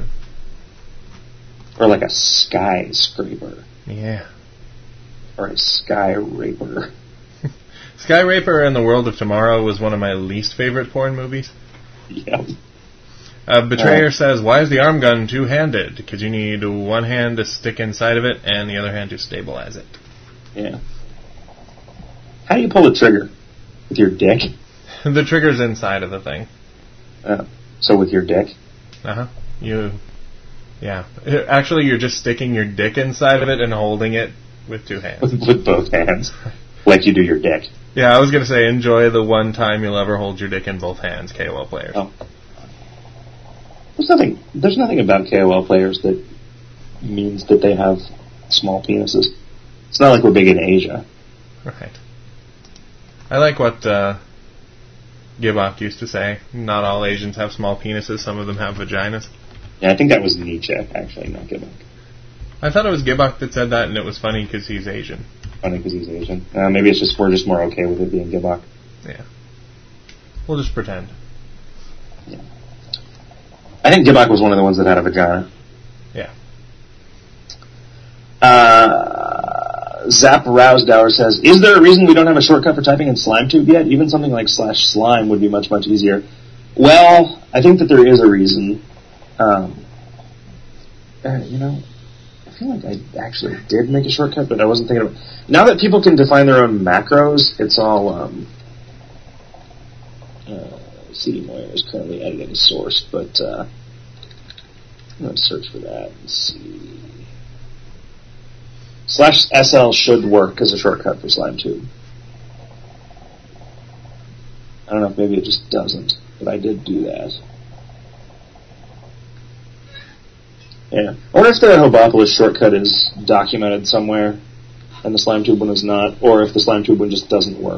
or like a skyscraper. Yeah. Or a sky raper. Sky Raper and the World of Tomorrow was one of my least favorite porn movies. Yeah. Uh, Betrayer uh, says, why is the arm gun two-handed? Because you need one hand to stick inside of it and the other hand to stabilize it. Yeah. How do you pull the trigger? With your dick? The trigger's inside of the thing. Uh, so with your dick? Uh-huh. You... Yeah. Actually, you're just sticking your dick inside of it and holding it with two hands. With, with both hands. Like you do your dick. Yeah, I was going to say, enjoy the one time you'll ever hold your dick in both hands, K O L players. Oh. There's nothing, there's nothing about K O L players that means that they have small penises. It's not like we're big in Asia. Right. I like what uh, Gibbok used to say. Not all Asians have small penises, some of them have vaginas. Yeah, I think that was Nietzsche, actually, not Gibbok. I thought it was Gibbok that said that, and it was funny because he's Asian. Funny because he's Asian. Uh, maybe it's just we're just more okay with it being Gibbok. Yeah. We'll just pretend. Yeah. I think Gibbok was one of the ones that had a vagina. Yeah. Uh, Zap Rousdower says, is there a reason we don't have a shortcut for typing in SlimeTube yet? Even something like slash slime would be much, much easier. Well, I think that there is a reason. Um, uh, you know, I feel like I actually did make a shortcut, but I wasn't thinking of it. Now that people can define their own macros, it's all, um, uh, C D Moyer is currently editing a source, but, uh, I'm going to search for that and see. Slash S L should work as a shortcut for SlimeTube. I don't know if maybe it just doesn't, but I did do that. Yeah. I wonder if the Hobopolis shortcut is documented somewhere and the SlimeTube one is not, or if the SlimeTube one just doesn't work.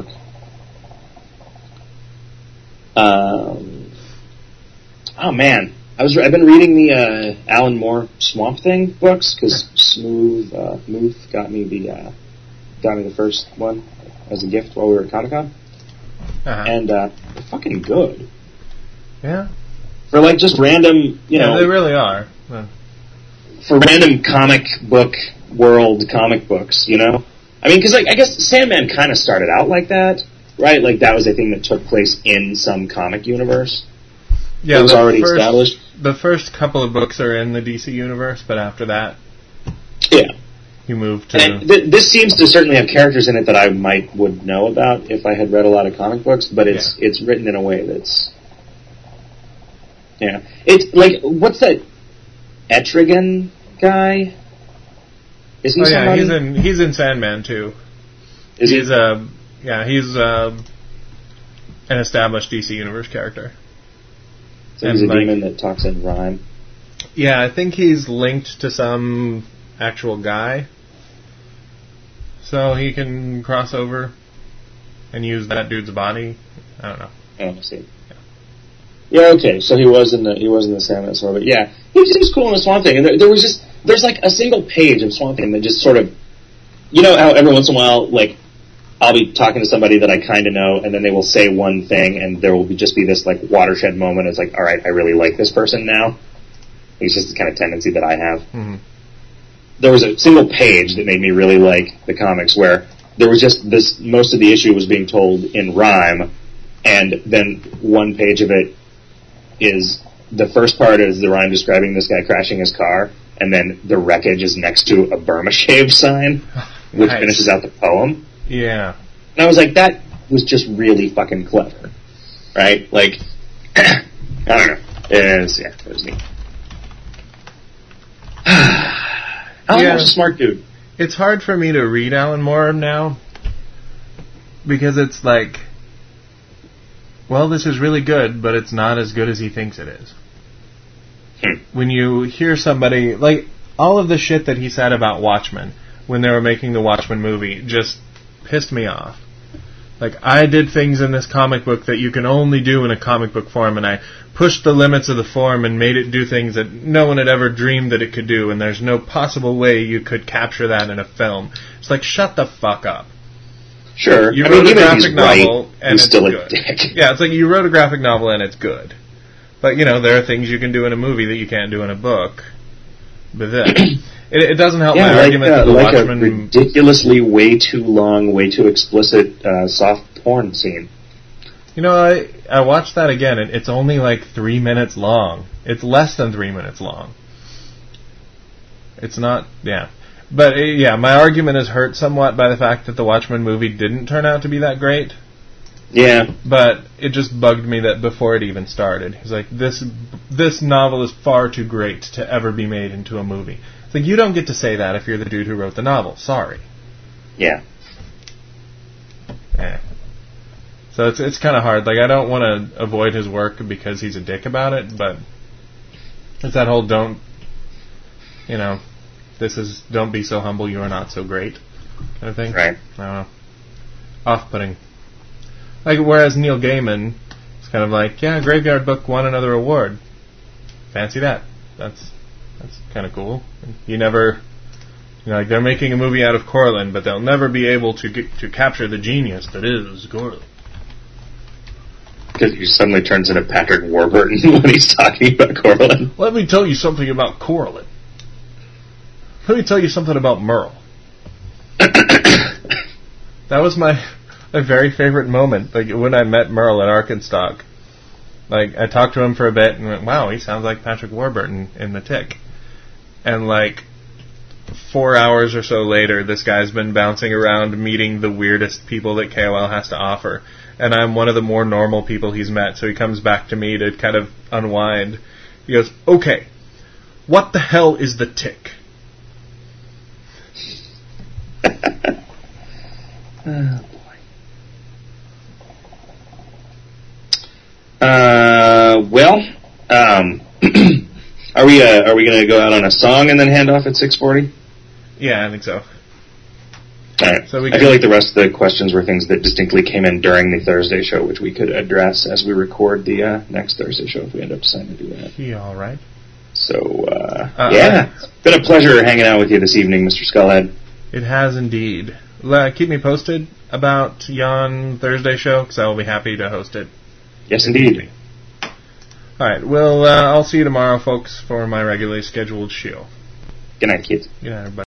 Um, oh man, I was I've been reading the uh, Alan Moore Swamp Thing books because Smooth uh, Muth got me the uh, got me the first one as a gift while we were at Comic-Con, uh-huh. and uh, they're fucking good. Yeah. For like just random, you yeah, know, they really are. Yeah. For random comic book world comic books, you know? I mean, because like, I guess Sandman kind of started out like that, right? Like, that was a thing that took place in some comic universe. Yeah, it was already first, established. the first couple of books are in the D C universe, but after that, yeah, you move to. And th- this seems to certainly have characters in it that I might would know about if I had read a lot of comic books, but it's yeah. it's written in a way that's. Yeah, it's like what's that Etrigan guy? Is he oh yeah, somebody? he's in he's in Sandman too. Is he's he? Uh, yeah, he's uh, an established D C Universe character. So he's and a like, demon that talks in rhyme. Yeah, I think he's linked to some actual guy, so he can cross over and use that dude's body. I don't know. Oh, I see. Yeah, okay. So he was in the he was in the Sandman Sword, but yeah, he was, he was cool in the Swamp Thing. And there, there was just there's like a single page of Swamp Thing that just sort of, you know, how every once in a while, like I'll be talking to somebody that I kind of know, and then they will say one thing, and there will be just be this like watershed moment. It's like, all right, I really like this person now. It's just the kind of tendency that I have. Mm-hmm. There was a single page that made me really like the comics, where there was just this. Most of the issue was being told in rhyme, and then one page of it is the first part is the rhyme describing this guy crashing his car, and then the wreckage is next to a Burma Shave sign, which nice. Finishes out the poem. Yeah. And I was like, that was just really fucking clever. Right? Like, I don't know. It was, yeah, it was neat. Alan yeah. Moore's a smart dude. It's hard for me to read Alan Moore now, because it's like, well, this is really good, but it's not as good as he thinks it is. Hmm. When you hear somebody, like, all of the shit that he said about Watchmen, when they were making the Watchmen movie, just pissed me off. Like, I did things in this comic book that you can only do in a comic book form, and I pushed the limits of the form and made it do things that no one had ever dreamed that it could do, and there's no possible way you could capture that in a film. It's like, shut the fuck up. Sure. You I wrote mean, a even graphic if he's novel, right, and he's it's still a good. dick. Yeah, it's like you wrote a graphic novel and it's good. But, you know, there are things you can do in a movie that you can't do in a book. But then, it, it doesn't help yeah, my like, argument uh, that the like Watchmen... a ridiculously way too long, way too explicit uh, soft porn scene. You know, I, I watched that again, and it's only like three minutes long. It's less than three minutes long. It's not... Yeah. But, uh, yeah, my argument is hurt somewhat by the fact that the Watchmen movie didn't turn out to be that great. Yeah. But it just bugged me that before it even started. He's like, this this novel is far too great to ever be made into a movie. It's like, you don't get to say that if you're the dude who wrote the novel. Sorry. Yeah. Eh. So it's it's kind of hard. Like, I don't want to avoid his work because he's a dick about it, but it's that whole don't, you know, this is, don't be so humble, you are not so great kind of thing. Right. I don't know. Off-putting. Like, whereas Neil Gaiman is kind of like, yeah, Graveyard Book won another award. Fancy that. That's that's kind of cool. You never, you know, like, they're making a movie out of Corlin, but they'll never be able to get, to capture the genius that is Corlin. Because he suddenly turns into Patrick Warburton when he's talking about Corlin. Let me tell you something about Corlin. Let me tell you something about Merle. That was my... my very favorite moment, like when I met Merle at Arkansas. Like, I talked to him for a bit and went, wow, he sounds like Patrick Warburton in The Tick. And like, four hours or so later, this guy's been bouncing around meeting the weirdest people that K O L has to offer. And I'm one of the more normal people he's met, so he comes back to me to kind of unwind. He goes, okay, what the hell is The Tick? Oh, boy. Uh, well, um, are we uh, are we going to go out on a song and then hand off at six forty? Yeah, I think so. All right. So we I feel like the rest of the questions were things that distinctly came in during the Thursday show, which we could address as we record the uh, next Thursday show if we end up deciding to do that. Yeah, all right. So, uh, uh, yeah, it's been a pleasure hanging out with you this evening, Mister Skullhead. It has indeed. Uh, keep me posted about yon Thursday show, because I will be happy to host it. Yes, indeed. All right, well, uh, I'll see you tomorrow, folks, for my regularly scheduled show. Good night, kids. Good night, everybody.